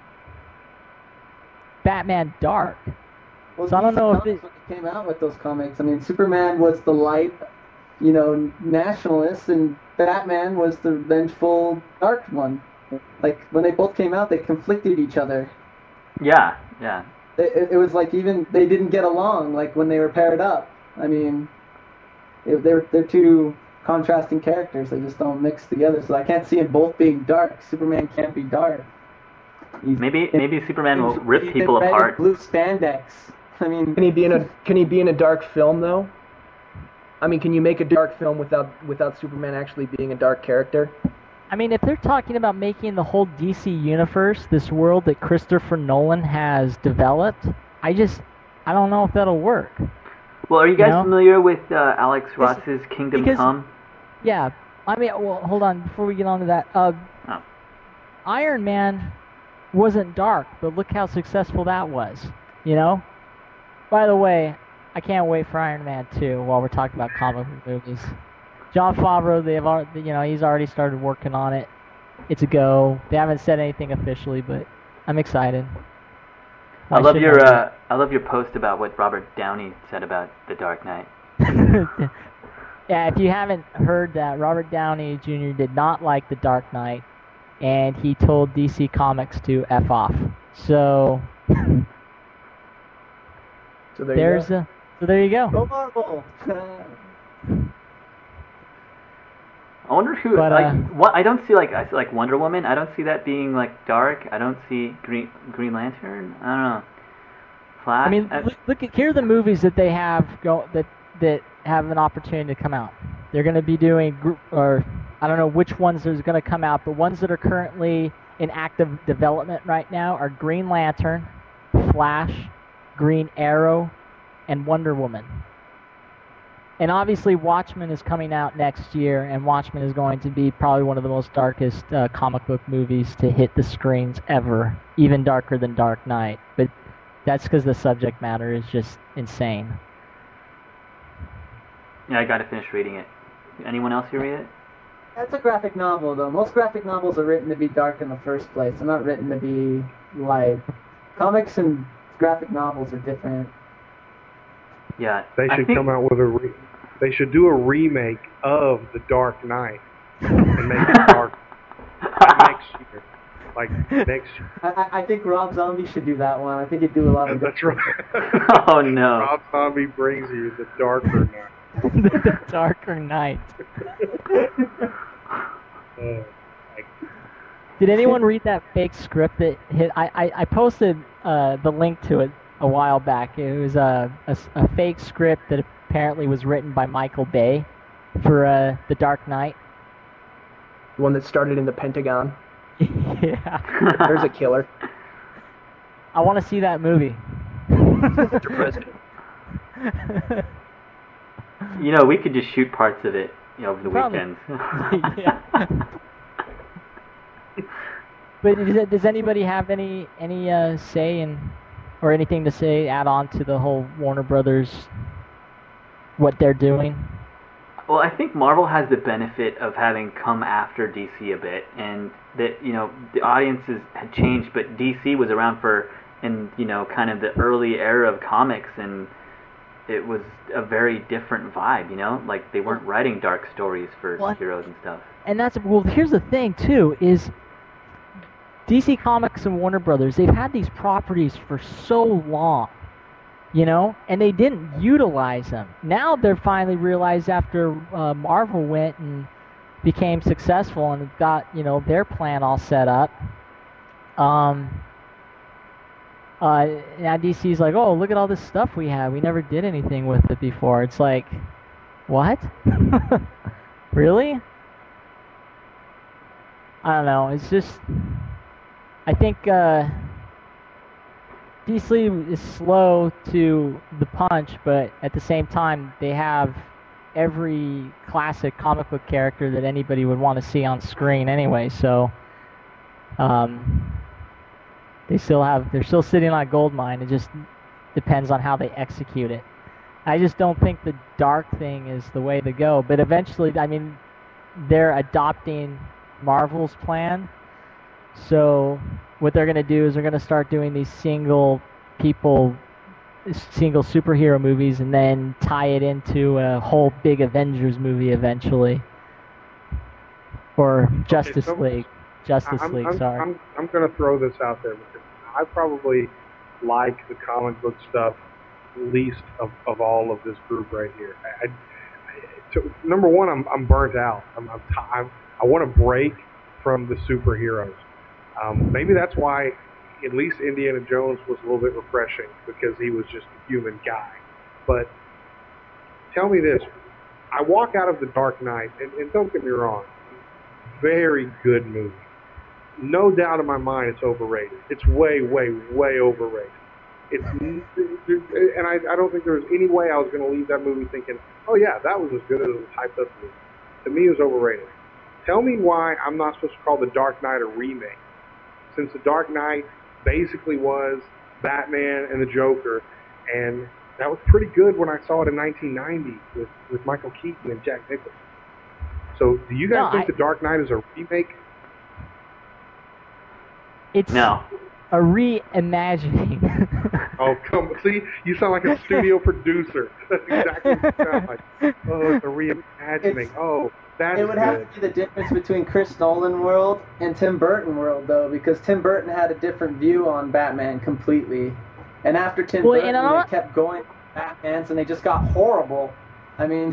Batman dark. Well, So I don't D C know if Comics, it- when it came out with those comics. I mean, Superman was the light, you know, nationalist, and Batman was the vengeful, dark one. Like when they both came out, they conflicted each other. Yeah. Yeah. It, it, it was like even they didn't get along. Like when they were paired up. I mean, it, they're they're two contrasting characters. They just don't mix together. So I can't see them both being dark. Superman can't be dark. He's- Maybe maybe Superman will rip he's people in red and apart. Blue spandex. I mean, Can he be in a Can he be in a dark film though? I mean, can you make a dark film without without Superman actually being a dark character? I mean, if they're talking about making the whole D C universe, this world that Christopher Nolan has developed, I just, I don't know if that'll work. Well, are you guys No. familiar with uh, Alex Ross's Kingdom because- Come? Yeah, I mean, well, hold on, before we get on to that, uh, Oh. Iron Man wasn't dark, but look how successful that was, you know? By the way, I can't wait for Iron Man two while we're talking about comic book movies. Jon Favreau, they've already, you know, he's already started working on it. It's a go. They haven't said anything officially, but I'm excited. I Why love shouldn't your I be? uh, I love your post about what Robert Downey said about The Dark Knight. Yeah, if you haven't heard that, Robert Downey Junior did not like The Dark Knight. and he told D C Comics to F off. So, So there there's you go. a, so there you go. Go Marvel! I wonder who But, like uh, what I don't see like I see like Wonder Woman. I don't see that being like dark. I don't see Green Green Lantern. I don't know. Flash. I mean, look, look at here are the movies that they have go that that have an opportunity to come out. They're going to be doing group or I don't know which ones are going to come out, but ones that are currently in active development right now are Green Lantern, Flash, Green Arrow, and Wonder Woman. And obviously, Watchmen is coming out next year, and Watchmen is going to be probably one of the most darkest uh, comic book movies to hit the screens ever, even darker than Dark Knight. But that's because the subject matter is just insane. Yeah, I got to finish reading it. Anyone else here read it? That's a graphic novel, though. Most graphic novels are written to be dark in the first place. They're not written to be light. Comics and graphic novels are different. Yeah. They I should think, come out with a. Re- they should do a remake of The Dark Knight and make it dark next year. Like next year. I, I- I think Rob Zombie should do that one. I think he'd do a lot of That's good. right. Oh no. Rob Zombie brings you The Darker Knight. The Darker Knight. Uh, Did anyone read that fake script that hit? I, I, I posted uh, the link to it a while back. It was a, a, a fake script that apparently was written by Michael Bay for uh, The Dark Knight. The one that started in the Pentagon. Yeah. There's a killer. I want to see that movie. Mister President. You know, we could just shoot parts of it, you know, over the Probably. weekends. Yeah. But does, does anybody have any any uh, say in or anything to say add on to the whole Warner Brothers what they're doing? Well, I think Marvel has the benefit of having come after D C a bit, and that, you know, the audiences had changed, but D C was around for, in, you know, kind of the early era of comics, and it was a very different vibe, you know? Like, they weren't writing dark stories for What? heroes and stuff. And that's well. Here's the thing too: is D C Comics and Warner Brothers. They've had these properties for so long, you know, and they didn't utilize them. Now they're finally realized after uh, Marvel went and became successful and got, you know, their plan all set up. Um. Uh, now D C's like, oh, look at all this stuff we have. We never did anything with it before. It's like, what? Really? I don't know. It's just, I think uh, D C is slow to the punch, but at the same time, they have every classic comic book character that anybody would want to see on screen anyway. So, um, they still have, they're still sitting on a gold mine. It just depends on how they execute it. I just don't think the dark thing is the way to go. But eventually, I mean, they're adopting Marvel's plan. So what they're going to do is they're going to start doing these single people, single superhero movies, and then tie it into a whole big Avengers movie eventually. Or Justice so- League. Justice I'm, League, I'm, sorry. I'm, I'm going to throw this out there because I probably like the comic book stuff least of, of all of this group right here. I, I, to, number one, I'm, I'm burnt out. I'm, I'm, t- I'm I want to break from the superheroes. Um, maybe that's why at least Indiana Jones was a little bit refreshing, because he was just a human guy. But tell me this. I walk out of The Dark Knight, and, and don't get me wrong, very good movie. No doubt in my mind it's overrated. It's way, way, way overrated. It's and I, I don't think there was any way I was going to leave that movie thinking, oh yeah, that was as good as it was hyped up to me. To me, it was overrated. Tell me why I'm not supposed to call The Dark Knight a remake, since The Dark Knight basically was Batman and the Joker, and that was pretty good when I saw it in nineteen ninety with, with Michael Keaton and Jack Nicholson. So, do you guys No, think I- The Dark Knight is a remake? It's No. a reimagining. Oh, come see, you sound like a studio producer. That's exactly what you sound like. Oh, it's a reimagining. It's- Oh, that's It would good. have to be the difference between Chris Nolan world and Tim Burton world, though, because Tim Burton had a different view on Batman completely. And after Tim Well, Burton, and I'm- they kept going Batmans, and they just got horrible. I mean,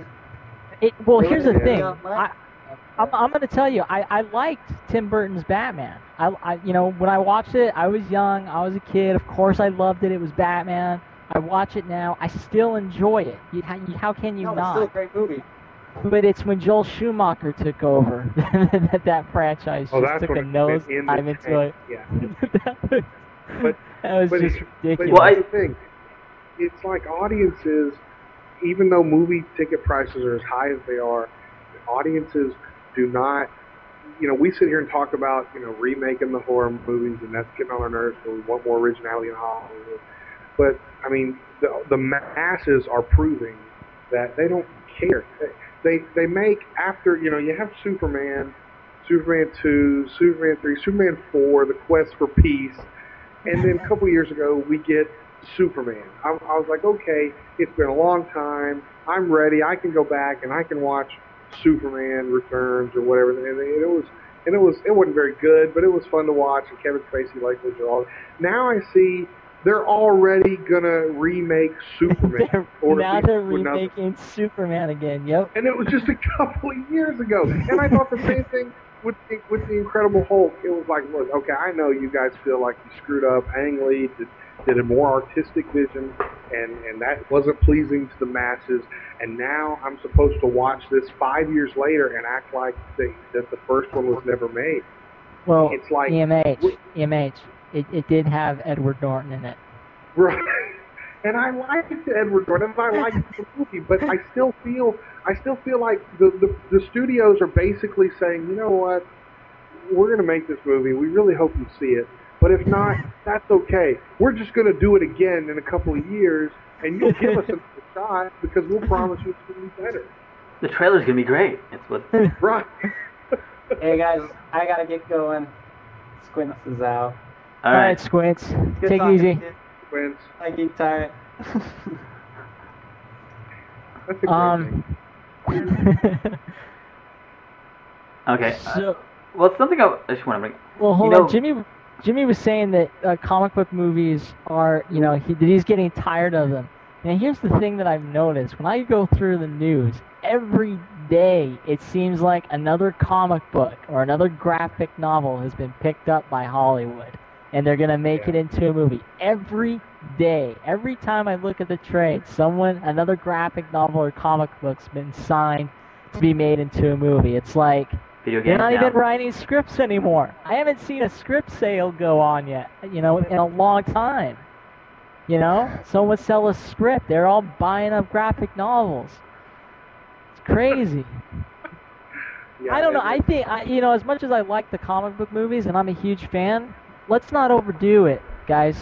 It, well, They here's the would've thing. done that. I, I'm, I'm going to tell you, I, I liked Tim Burton's Batman. I, I, you know, when I watched it, I was young, I was a kid. Of course, I loved it. It was Batman. I watch it now. I still enjoy it. You, how, you, how can you no, it's not? still a great movie. But it's when Joel Schumacher took over that that franchise Oh, just that's took when a it nose went in the dive into tank. it. Yeah. that was, But- that was but just it's- ridiculous. But Well, I- here's the thing. It's like audiences, even though movie ticket prices are as high as they are, audiences do not, you know, we sit here and talk about, you know, remaking the horror movies, and that's getting on our nerves, and we want more originality in Hollywood. But, I mean, the, the masses are proving that they don't care. They, they make, after, you know, you have Superman, Superman two, Superman three, Superman four, The Quest for Peace, and then a couple years ago, we get Superman. I, I was like, okay, it's been a long time. I'm ready. I can go back and I can watch Superman Returns or whatever. And it was, and it was, it wasn't very good, but it was fun to watch. And Kevin Spacey liked it all. Now I see they're already gonna remake Superman. They're- or now at least they're do another- remaking Superman again. Yep. and it was just a couple of years ago. And I thought the same thing with the, with the Incredible Hulk. It was like, look, okay, I know you guys feel like you screwed up. Ang Lee did, did a more artistic vision, and, and that wasn't pleasing to the masses. And now I'm supposed to watch this five years later and act like they, that the first one was never made. Well, It's like- E M H, E M H. It, it did have Edward Norton in it. Right. And I liked Edward Norton, and I liked the movie, but I still feel I still feel like the, the the studios are basically saying, you know what, we're going to make this movie. We really hope you see it, but if not, that's okay. We're just going to do it again in a couple of years, and you'll give us another shot because we'll promise you it's going to be better. The trailer's gonna be great. It's what. Right. Hey guys, I gotta get going. Squints is out. All All right, right. Squints. Good Take it talking easy. to you. Wins. I Geek Tyrant. That's a great Um. thing. Okay. uh, so, well, it's something I, I just want to bring. well, hold you know, on. Jimmy Jimmy was saying that uh, comic book movies are, you know, he, that he's getting tired of them. And here's the thing that I've noticed. When I go through the news, every day it seems like another comic book or another graphic novel has been picked up by Hollywood. And they're going to make Yeah. it into a movie. Every day. Every time I look at the trade, someone, another graphic novel or comic book's been signed to be made into a movie. It's like, video they're games not now. even writing scripts anymore. I haven't seen a script sale go on yet, you know, in a long time. You know, someone sell a script. They're all buying up graphic novels. It's crazy. Yeah, I don't know. it- I think, I, you know, as much as I like the comic book movies and I'm a huge fan, let's not overdo it, guys.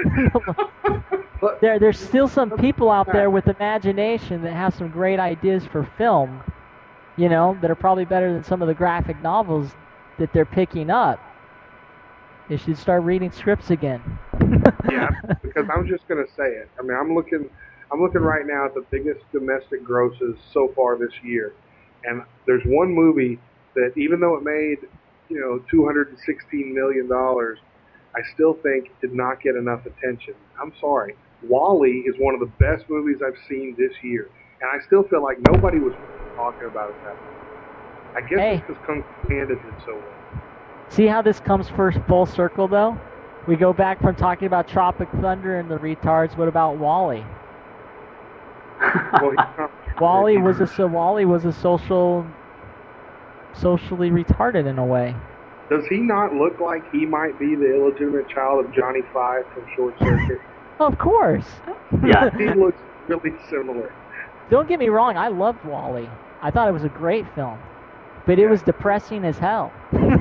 But- there, there's still some people out there with imagination that have some great ideas for film, you know, that are probably better than some of the graphic novels that they're picking up. They should start reading scripts again. Yeah, because I'm just gonna say it. I mean, I'm looking, I'm looking right now at the biggest domestic grosses so far this year, and there's one movie that, even though it made, you know, two hundred sixteen million dollars, I still think did not get enough attention. I'm sorry, Wall-E is one of the best movies I've seen this year, and I still feel like nobody was talking about it that much. I guess Hey. it's because Kung Fu Panda did so well. See how this comes first full circle, though? We go back from talking about Tropic Thunder and the retards. What about Wall-E? Well, he's not- Wall-E was a so Wall-E was a social, socially retarded in a way. Does he not look like he might be the illegitimate child of Johnny Five from Short Circuit? Of course. Yeah. He looks really similar. Don't get me wrong. I loved Wall-E. I thought it was a great film, but it was depressing as hell.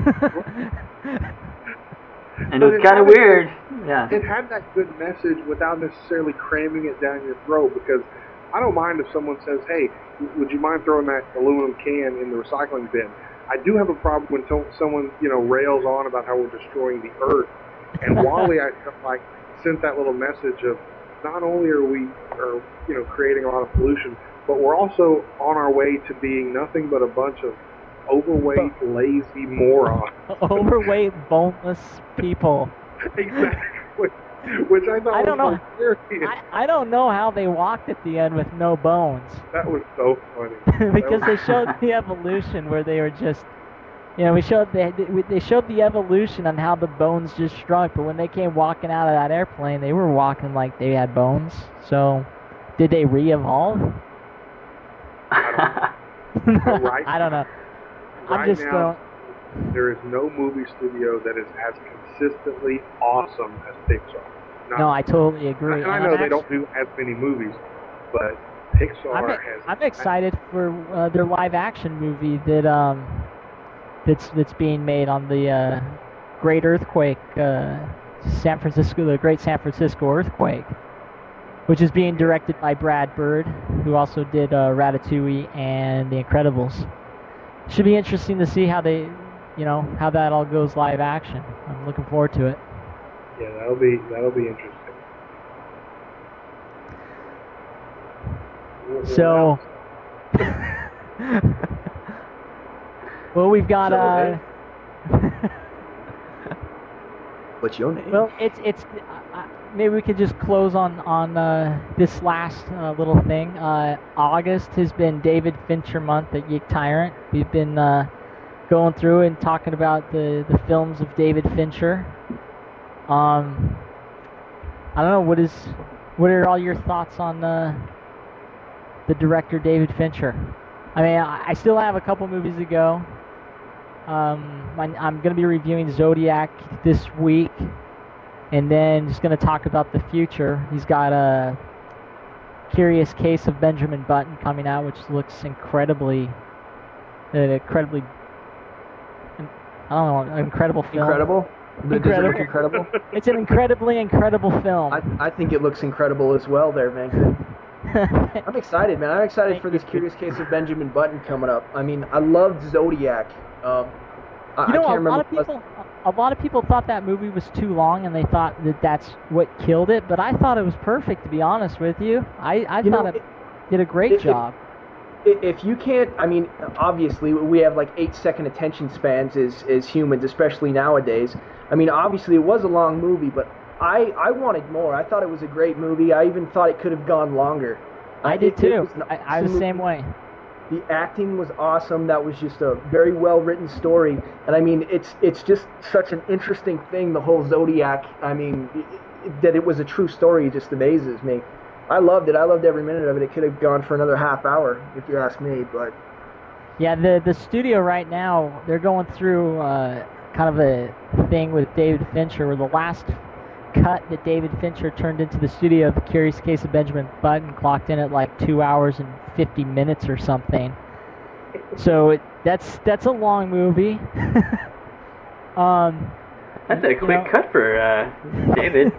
And But it was it kind of had- weird. Yeah. It had that good message without necessarily cramming it down your throat, because I don't mind if someone says, hey, w- would you mind throwing that aluminum can in the recycling bin? I do have a problem when to- someone, you know, rails on about how we're destroying the earth And Wall-E, I felt like, sent that little message of not only are we, are, you know, creating a lot of pollution, but we're also on our way to being nothing but a bunch of overweight, lazy morons. Overweight, boneless people. Exactly. Which I thought I don't was know. hilarious. I, I don't know how they walked at the end with no bones. That was so funny. Because That they was- showed the evolution where they were just, you know, we showed they they showed the evolution on how the bones just shrunk. But when they came walking out of that airplane, they were walking like they had bones. So, did they re-evolve? right I don't know. I'm Right just now, uh, there is no movie studio that is as consistently awesome as Pixar. Not- no, I totally agree. And I And know I'm they actu- don't do as many movies, but Pixar I'm, has. I'm excited for uh, their live action movie that um that's that's being made on the uh, Great Earthquake, uh, San Francisco, the Great San Francisco Earthquake, which is being directed by Brad Bird, who also did uh, Ratatouille and The Incredibles. Should be interesting to see how they, you know, how that all goes live action. I'm looking forward to it. Yeah, that'll be that'll be interesting. What- what So, else? well, we've got So, uh. What's your name? Well, it's it's uh, uh, maybe we could just close on on uh, this last uh, little thing. Uh, August has been David Fincher month at Geek Tyrant. We've been uh, going through and talking about the, the films of David Fincher. Um, I don't know what is what are all your thoughts on uh, the director David Fincher? I mean, I, I still have a couple movies to go. Um, I'm, I'm going to be reviewing Zodiac this week, and then just going to talk about the future. He's got a Curious Case of Benjamin Button coming out, which looks incredibly, uh, incredibly, I don't know, incredible film. Incredible. Does it look Incredible. incredible? It's an incredibly incredible film. I, I think it looks incredible as well there, man. I'm excited, man. I'm excited Thank for this you. Curious Case of Benjamin Button coming up. I mean, I loved Zodiac. Um, I, You know, I can't a remember. lot of people, a lot of people thought that movie was too long, and they thought that that's what killed it. But I thought it was perfect, to be honest with you. I, I You thought know, it, it- did a great it- it- job. I- If you can't, I mean, obviously we have like eight second attention spans as, as humans, especially nowadays. I mean, obviously it was a long movie, but I, I wanted more. I thought it was a great movie. I even thought it could have gone longer. I Uh, did it- it too. was an I, I was awesome the same movie. way. The acting was awesome. That was just a very well written story. And I mean, it's it's just such an interesting thing, the whole Zodiac. I mean, i- i- that it was a true story just amazes me. I loved it. I loved every minute of it. It could have gone for another half hour, if you ask me. But Yeah, the the studio right now, they're going through uh, kind of a thing with David Fincher, where the last cut that David Fincher turned into the studio of The Curious Case of Benjamin Button clocked in at like two hours and fifty minutes or something. So it, that's that's a long movie. um, That's a you quick know- cut for uh, David.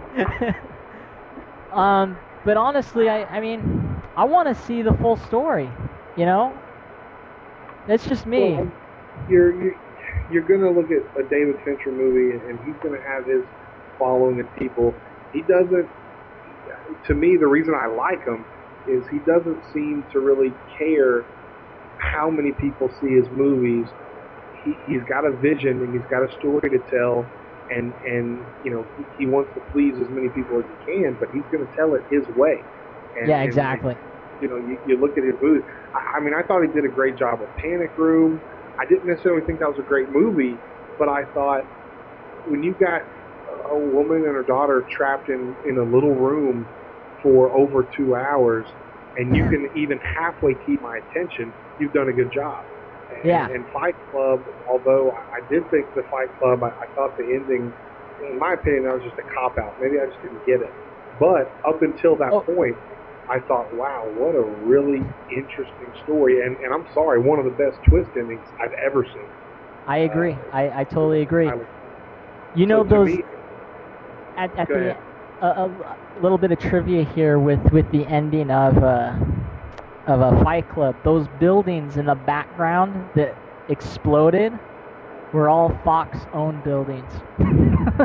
um, but honestly, I, I mean, I want to see the full story. You know, that's just me. Well, you're you're, you're going to look at a David Fincher movie, and he's going to have his following of people. He doesn't. To me, the reason I like him is he doesn't seem to really care how many people see his movies. He, he's got a vision and he's got a story to tell, and and you know he, he wants to please as many people as he can, but he's going to tell it his way. And, Yeah, and, exactly. you know, you, you look at his movies. I, I mean, I thought he did a great job with Panic Room. I didn't necessarily think that was a great movie, but I thought when you got a woman and her daughter trapped in, in a little room for over two hours, and you can even halfway keep my attention, you've done a good job. And, Yeah. and Fight Club, although I I did think the Fight Club, I, I thought the ending, in my opinion, that was just a cop-out. Maybe I just didn't get it. But up until that Oh. point, I thought, wow, what a really interesting story. And, and I'm sorry, one of the best twist endings I've ever seen. I agree. I, I totally agree. I- You know so to those me- at, at Go the ahead. a, a little bit of trivia here with, with the ending of uh, of a Fight Club. Those buildings in the background that exploded were all Fox-owned buildings.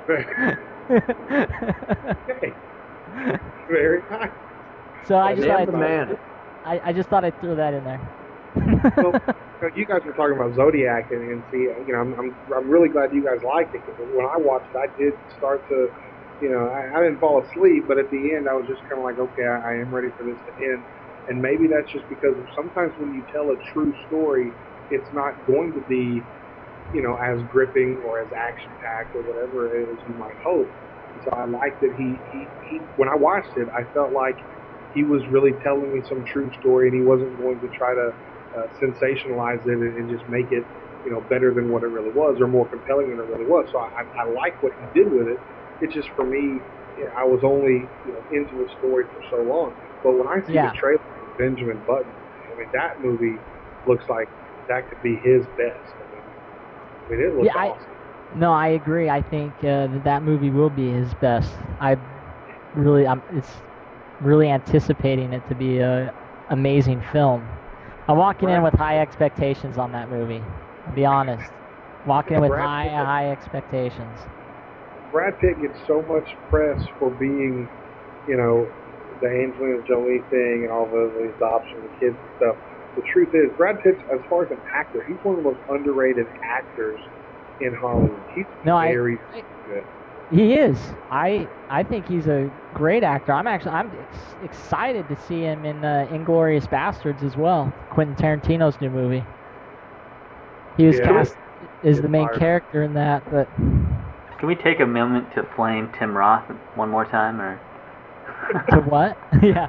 Okay. Very nice. So I just Damn thought the man. I, I just thought I'd throw that in there. Well, you know, you guys were talking about Zodiac, and, and see, you know, I'm, I'm I'm really glad you guys liked it, because when I watched it, I did start to, you know, I, I didn't fall asleep, but at the end, I was just kind of like, okay, I, I am ready for this to end. And maybe that's just because sometimes when you tell a true story, it's not going to be, you know, as gripping or as action-packed or whatever it is you might hope. And so I like that he, he, he, when I watched it, I felt like he was really telling me some true story, and he wasn't going to try to uh, sensationalize it and, and just make it, you know, better than what it really was or more compelling than it really was. So I, I like what he did with it. It's just for me, you know, I was only, you know, into the story for so long. But when I see Yeah. the trailer of Benjamin Button, I mean, that movie looks like that could be his best. I mean, I mean it looks Yeah, I- awesome. No, I agree. I think uh, that that movie will be his best. I really, I'm, it's really anticipating it to be a amazing film. I'm walking in with high expectations on that movie. I'll be honest. Walking in with Brad high, Pitt. high expectations. Brad Pitt gets so much press for being, you know, the Angelina Jolie thing and all the, the adoption of the kids and stuff. The truth is, Brad Pitt, as far as an actor, he's one of the most underrated actors in Hollywood. He's No, I- very I- good. He is. I I think he's a great actor. I'm actually I'm ex- excited to see him in uh, Inglourious Bastards as well, Quentin Tarantino's new movie. He was Yeah. cast as the main Fired. character in that, but Can we take a moment to flame Tim Roth one more time, or? to what? Yeah.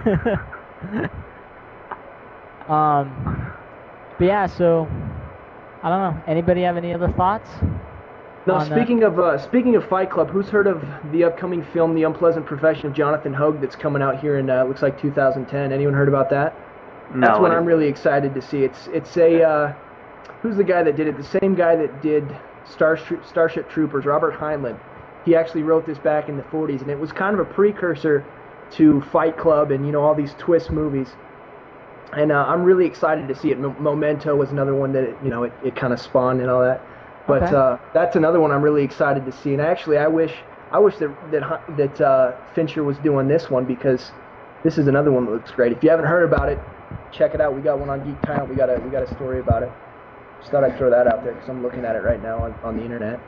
um. But yeah, so I don't know. Anybody have any other thoughts? Now, on, uh, speaking of uh, speaking of Fight Club, who's heard of the upcoming film, The Unpleasant Profession of Jonathan Hogue, that's coming out here in uh, looks like two thousand ten? Anyone heard about that? No. That's what what I'm is- really excited to see. It's it's a uh, who's the guy that did it? The same guy that did Star Starship Troopers, Robert Heinlein. He actually wrote this back in the forties, and it was kind of a precursor to Fight Club and, you know, all these twist movies. And uh, I'm really excited to see it. M- Memento was another one that it, you know it, it kind of spawned and all that. But Okay. uh, that's another one I'm really excited to see. And actually, I wish I wish that that Hu- that uh, Fincher was doing this one, because this is another one that looks great. If you haven't heard about it, check it out. We got one on Geek Talent. We got a we got a story about it. Just thought I'd throw that out there because I'm looking at it right now on, on the internet.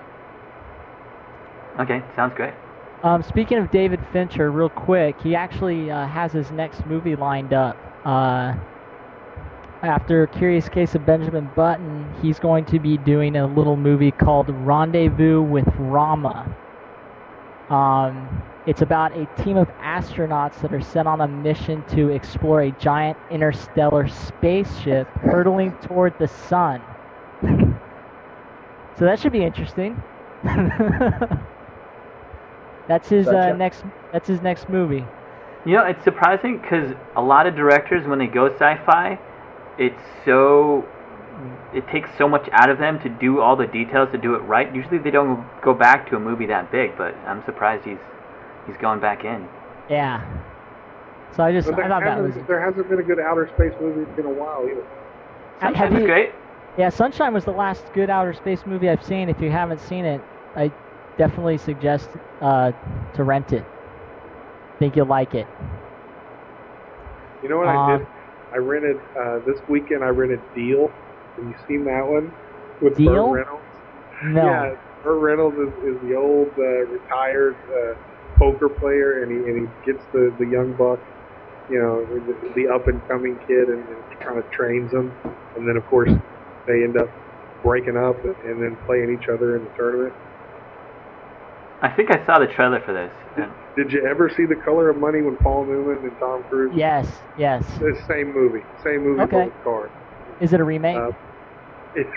Okay, sounds great. Um, speaking of David Fincher, real quick, he actually uh, has his next movie lined up. Uh, after Curious Case of Benjamin Button, he's going to be doing a little movie called Rendezvous with Rama. Um, it's about a team of astronauts that are sent on a mission to explore a giant interstellar spaceship hurtling toward the sun. So that should be interesting. That's his uh, Gotcha. next. That's his next movie. You know, it's surprising because a lot of directors, when they go sci-fi, it's so it takes so much out of them to do all the details to do it right. Usually, they don't go back to a movie that big, but I'm surprised he's he's going back in. Yeah. So I just But I there, thought that was. hasn't, there hasn't been a good outer space movie in a while either. Have Sunshine you- great. Yeah, Sunshine was the last good outer space movie I've seen. If you haven't seen it, I definitely suggest uh, to rent it. Think you'll like it. You know what Um, I did? I rented, uh, this weekend I rented Deal. Have you seen that one? With Deal? Burt Reynolds? No. Yeah, Burt Reynolds is, is the old uh, retired uh, poker player, and he and he gets the, the young buck, you know, the, the up and coming kid, and, and kind of trains him, and then of course they end up breaking up and, and then playing each other in the tournament. I think I saw the trailer for this. Did you ever see The Color of Money when Paul Newman and Tom Cruise? Yes. Yes. The same movie, same movie, Okay. both cars. Is it a remake? Uh, it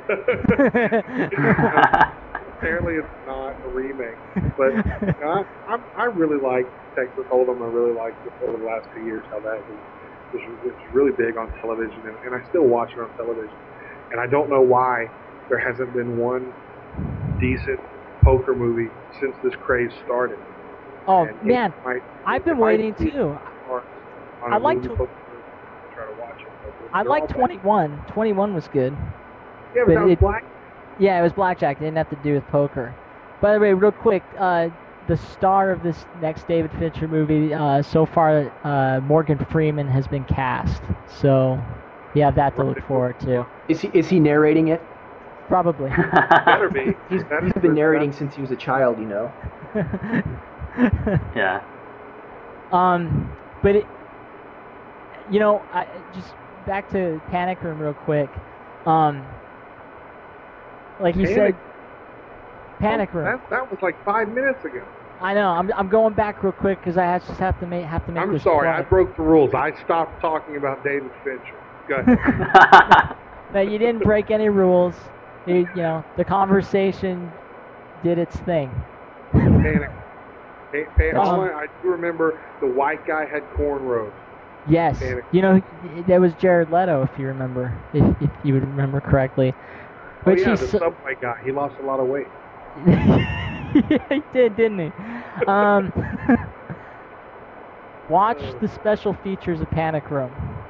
Apparently, it's not a remake, but I, I, I really like Texas Hold'em. I really liked it over the last few years how that was, was, was really big on television, and, and I still watch it on television. And I don't know why there hasn't been one decent poker movie since this craze started. oh And it man, might- I've been it might waiting be too. on I a like movie to- poker movie, try to watch it. but I they're like all bad. twenty-one. twenty-one was good. Yeah, but but that was it- black. Yeah, it was blackjack. It didn't have to do with poker. By the way, real quick, uh, the star of this next David Fincher movie, uh, so far, uh, Morgan Freeman has been cast. So you have that to look forward to. Is he is he narrating it? Probably. Better be. He's, That is he's been the- narrating that- since he was a child, you know. Yeah. Um, but it, you know, I just back to Panic Room real quick. Um, like you Panic- said, Panic Room. That, that was like five minutes ago. I know. I'm I'm going back real quick because I just have to make have to make I'm this sorry, I plug. broke the rules. I stopped talking about David Fincher. Go ahead. No, you didn't break any rules. You, you know, the conversation did its thing. Panic. Hey, hey, all Um, I, I do remember the white guy had cornrows. Yes. Panic. You know, that was Jared Leto, if you remember, if if you would remember correctly. Oh Which yeah, he's the so- subway guy. He lost a lot of weight. Yeah, he did, didn't he? Um, watch the special features of Panic Room.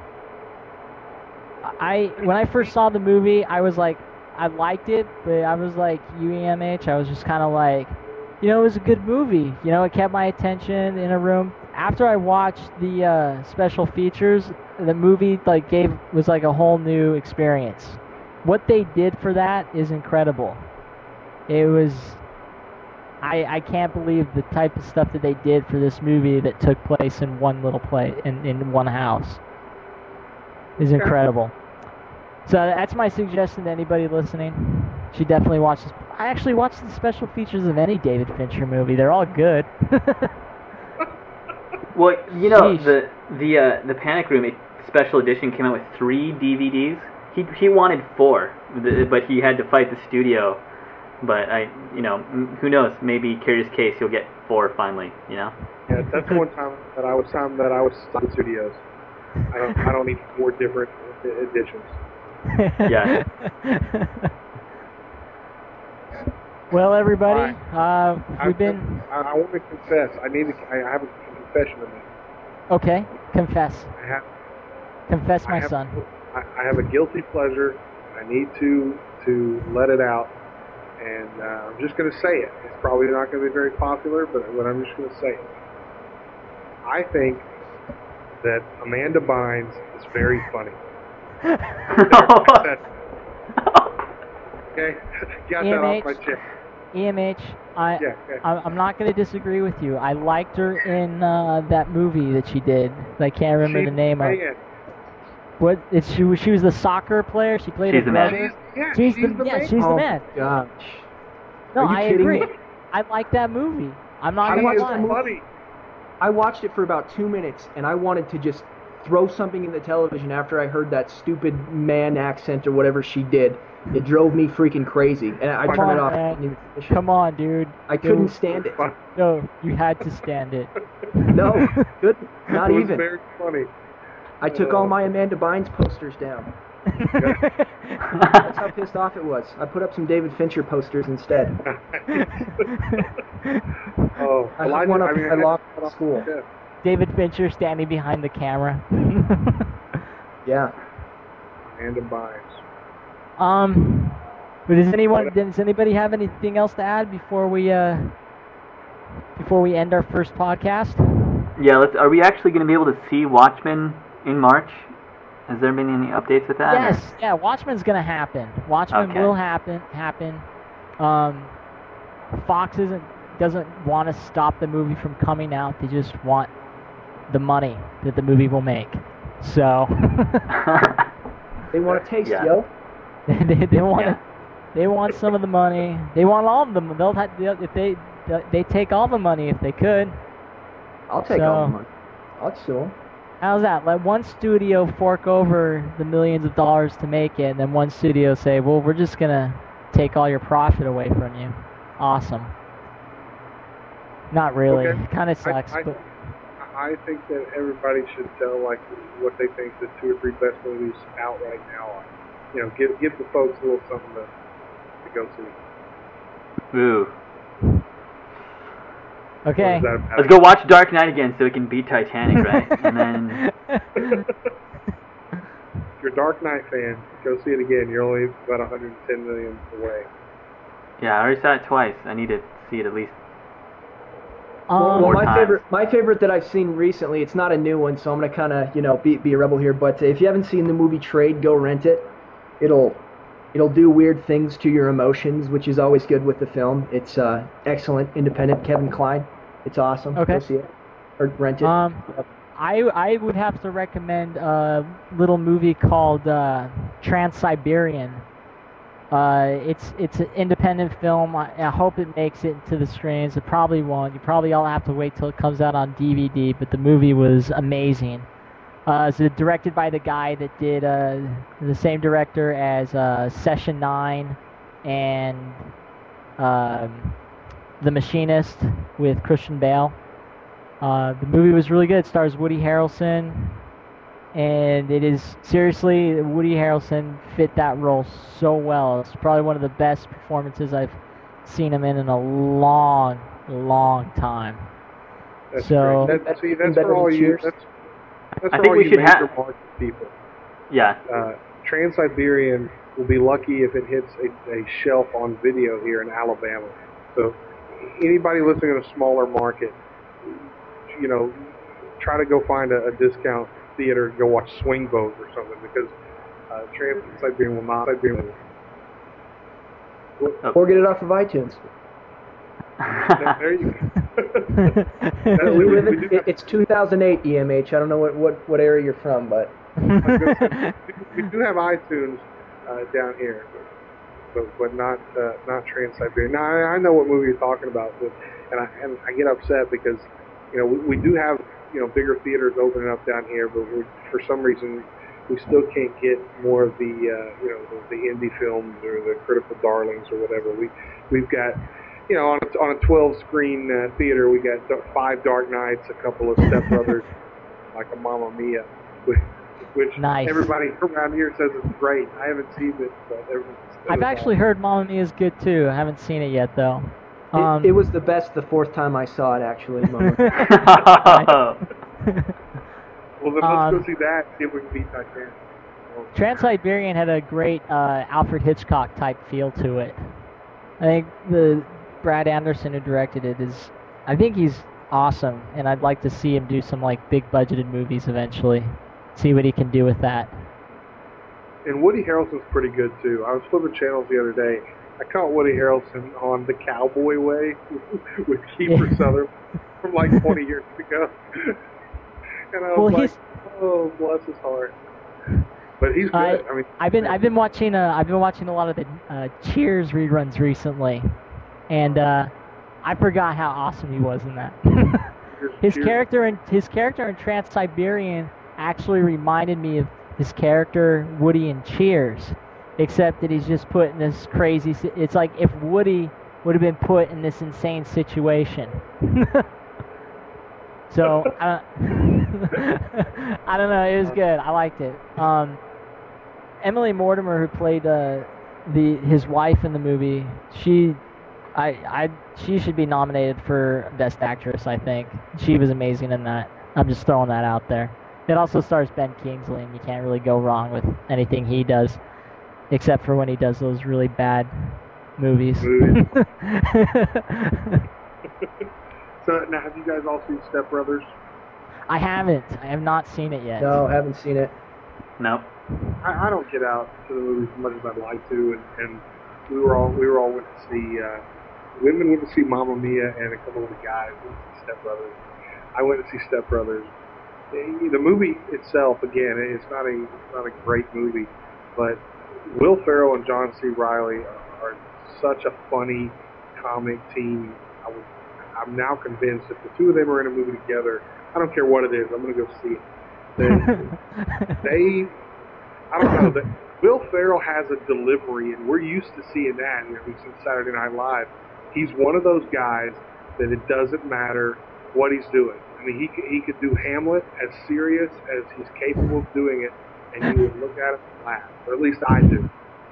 I when I first saw the movie, I was like, I liked it, but I was like U E M H. I was just kind of like, you know, it was a good movie. You know, it kept my attention in a room. After I watched the uh, special features, the movie like gave was like a whole new experience. What they did for that is incredible. It was. I, I can't believe the type of stuff that they did for this movie that took place in one little place in, in one house is incredible. So that's my suggestion to anybody listening. Should definitely watch this. I actually watched the special features of any David Fincher movie. They're all good. Well, you know, Sheesh. the the uh, the Panic Room special edition came out with three D V Ds. He he wanted four, the- but he had to fight the studio. But I, you know, m- who knows? Maybe Curious Case, you'll get four finally. You know. Yeah, that's one time that I was time that I was at studios. I don't I don't need four different e- editions. Yeah. Well, everybody, uh, I, we've been I, I want to confess. I need to. I have a confession to make. okay. Confess, I have. confess, I my have, son. I, I have a guilty pleasure. I need to to let it out, and uh, I'm just going to say it. It's probably not going to be very popular, but but I'm just going to say it. I think that Amanda Bynes is very funny. Okay, got that off my chest. E M H, I, Yeah, yeah. I I'm not going to disagree with you. I liked her in uh, that movie that she did. I can't remember She's the name of. man. What? It's, she was she was the soccer player. She played She's her the man. brother. She's, yeah, She's she's the, the yeah, man. she's oh the man. my gosh. No, Are you I kidding agree. me? I like that movie. I'm not She gonna is lie. funny. I watched it for about two minutes, and I wanted to just throw something in the television after I heard that stupid man accent or whatever she did. It drove me freaking crazy, and I Come turned on, it off. man. I didn't even finish it. Come on, dude. I couldn't Dude, stand it. No, you had to stand it. No, good, not it was even. very funny. I took all my Amanda Bynes posters down. That's how pissed off it was. I put up some David Fincher posters instead. Oh, I well, had one I, up I mean, in I my had loft that off at school. my chest. David Fincher standing behind the camera. Yeah. Amanda Bynes. um, but does anyone does anybody have anything else to add before we uh before we end our first podcast? Yeah. Let's. Are we actually going to be able to see Watchmen in March? Has there been any updates with that? or- Yes, yeah, Watchmen's gonna happen. Watchmen Okay. will happen. Happen. Um, Fox isn't doesn't want to stop the movie from coming out. They just want the money that the movie will make. So They want a taste, Yeah. yo. they, they want Yeah. they want some of the money. They want all of them. They'll have, they'll, if they they take all the money if they could. I'll take So- all the money. I'll sue 'em. How's that? Let one studio fork over the millions of dollars to make it, and then one studio say, "Well, we're just gonna take all your profit away from you." Awesome. Not really. Okay. Kind of sucks, I, I, but I think that everybody should tell like what they think the two or three best movies out right now are. You know, give give the folks a little something to, to go see. Ooh. okay. What is that about? Let's go watch Dark Knight again so we can beat Titanic, right? And then. If you're a Dark Knight fan, go see it again. You're only about one hundred ten million away. Yeah, I already saw it twice. I need to see it at least. Um, Well, More my times. favorite, my favorite that I've seen recently. It's not a new one, so I'm gonna kind of, you know, be be a rebel here. But if you haven't seen the movie Trade, go rent it. It'll it'll do weird things to your emotions, which is always good with the film. It's uh, excellent, independent. Kevin Kline. It's awesome. Okay. Go see it or rent it. Um, I I would have to recommend a little movie called uh, Trans-Siberian. Uh, it's it's an independent film. I, I hope it makes it into the screens. It probably won't. You probably all have to wait till it comes out on D V D. But the movie was amazing. Uh, it's directed by the guy that did uh, the same director as uh, Session Nine and um, The Machinist with Christian Bale. Uh, the movie was really good. It stars Woody Harrelson, and it is seriously Woody Harrelson fit that role so well. It's probably one of the best performances I've seen him in in a long, long time. That's So- great. That, see, that's Better for all than you. Cheers. That's, that's I for think all we you should major have- market people. Yeah. Uh, Trans-Siberian will be lucky if it hits a, a shelf on video here in Alabama. So anybody listening in a smaller market, you know, try to go find a, a discount theater and go watch Swing Vote or something, because uh, Trans-Siberian will not. Siberian will, Or get it off of iTunes. there you go. That- We live we in, do it, have- it's two thousand eight E M H. I don't know what, what, what area you're from, but we do have iTunes uh, down here, but but not uh, not Trans-Siberian. Now I, I know what movie you're talking about, but, and I and I get upset because you know we, we do have you know bigger theaters opening up down here, but we, for some reason we still can't get more of the uh, you know the, the indie films or the critical darlings or whatever. We we've got. You know, on a, on a twelve screen uh, theater, we got d- five Dark Knights, a couple of Step Brothers, like a Mamma Mia, which, which Nice. everybody around here says is great. I haven't seen it, but everyone says I've it's actually heard Mamma Mia is good too. I haven't seen it yet though. Um, it, it was the best the fourth time I saw it, actually. Mama. awesome. Well, then let's Um, go see that. See if we can beat Titanic. Well, Trans-Siberian had a great uh, Alfred Hitchcock type feel to it. I think the Brad Anderson who directed it is, I think he's awesome, and I'd like to see him do some like big budgeted movies eventually. See what he can do with that. And Woody Harrelson's pretty good too. I was flipping channels the other day. I caught Woody Harrelson on The Cowboy Way with Kiefer Yeah. Sutherland from like twenty years ago. And I was Well, like, he's- oh, bless his heart. But he's good. I- I, mean, I've been I've been watching uh, I've been watching a lot of the uh, Cheers reruns recently, and uh, I forgot how awesome he was in that. his Cheers. character in his character in Trans-Siberian actually reminded me of his character Woody in Cheers, except that he's just put in this crazy. si- It's like if Woody would have been put in this insane situation. So I don't, I don't know. It was good. I liked it. Um, Emily Mortimer, who played uh, the his wife in the movie, she, I, I, she should be nominated for Best Actress. I think she was amazing in that. I'm just throwing that out there. It also stars Ben Kingsley, and you can't really go wrong with anything he does, except for when he does those really bad movies. Movies. So now, have you guys all seen Step Brothers? I haven't. I have not seen it yet. No, haven't seen it. Nope. I, I don't get out to the movies as much as I'd like to, and, and we were all we were all went to see uh, women went to see Mamma Mia, and a couple of the guys went to see Step Brothers. I went to see Step Brothers. The, the movie itself, again, it's not a it's not a great movie, but Will Ferrell and John C. Reilly are, are such a funny comic team. I was, I'm now convinced if the two of them are in a movie together, I don't care what it is, I'm going to go see it. They, they I don't know, that Will Ferrell has a delivery, and we're used to seeing that. You know, we've seen Saturday Night Live. He's one of those guys that it doesn't matter what he's doing. I mean, he could, he could do Hamlet as serious as he's capable of doing it, and you would look at him and laugh, or at least I do.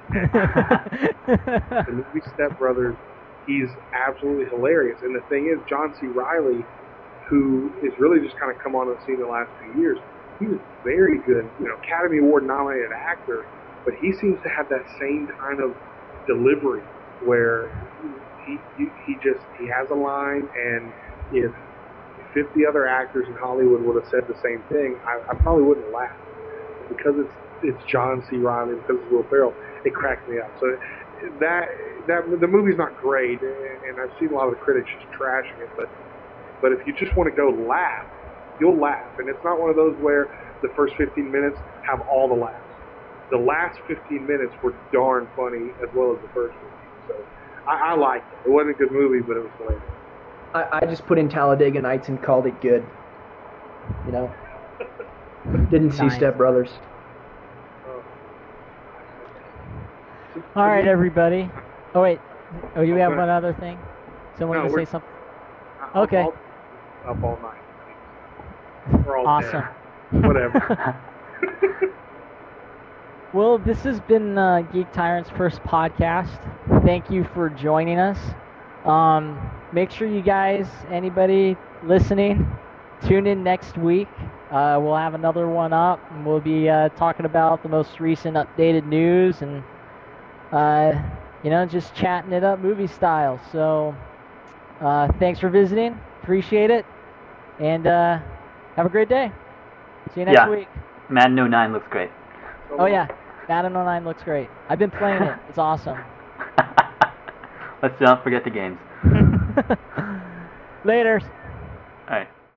The movie Step Brothers, he's absolutely hilarious. And the thing is, John C. Reilly, who is really just kind of come onto the scene the last few years, he was very good, you know, Academy Award nominated actor, but he seems to have that same kind of delivery where he, he he just he has a line, and if fifty other actors in Hollywood would have said the same thing, I, I probably wouldn't laugh. Because it's it's John C. Reilly, because it's Will Ferrell, it cracked me up. So that that the movie's not great, and I've seen a lot of the critics just trashing it. But but if you just want to go laugh, you'll laugh, and it's not one of those where the first fifteen minutes have all the laughs. The last fifteen minutes were darn funny as well as the first fifteen. So I, I liked it. It wasn't a good movie, but it was hilarious. I, I just put in Talladega Nights and called it good. You know? Didn't see Nice. Step Brothers. All right, everybody. Oh wait. Oh, you have Okay. one other thing? Someone No, to say we're- something? I'll- Okay. I'll- Up all night. We're all Awesome. dead. Whatever. Well, this has been uh, Geek Tyrant's first podcast. Thank you for joining us. Um, make sure you guys, anybody listening, tune in next week. Uh, we'll have another one up, and we'll be uh, talking about the most recent updated news and, uh, you know, just chatting it up movie style. So, uh, thanks for visiting. Appreciate it. And uh, have a great day. See you next Yeah. week. Madden oh nine looks great. Oh, yeah. Madden oh nine looks great. I've been playing it. It's awesome. Let's not forget the games. Later. All right.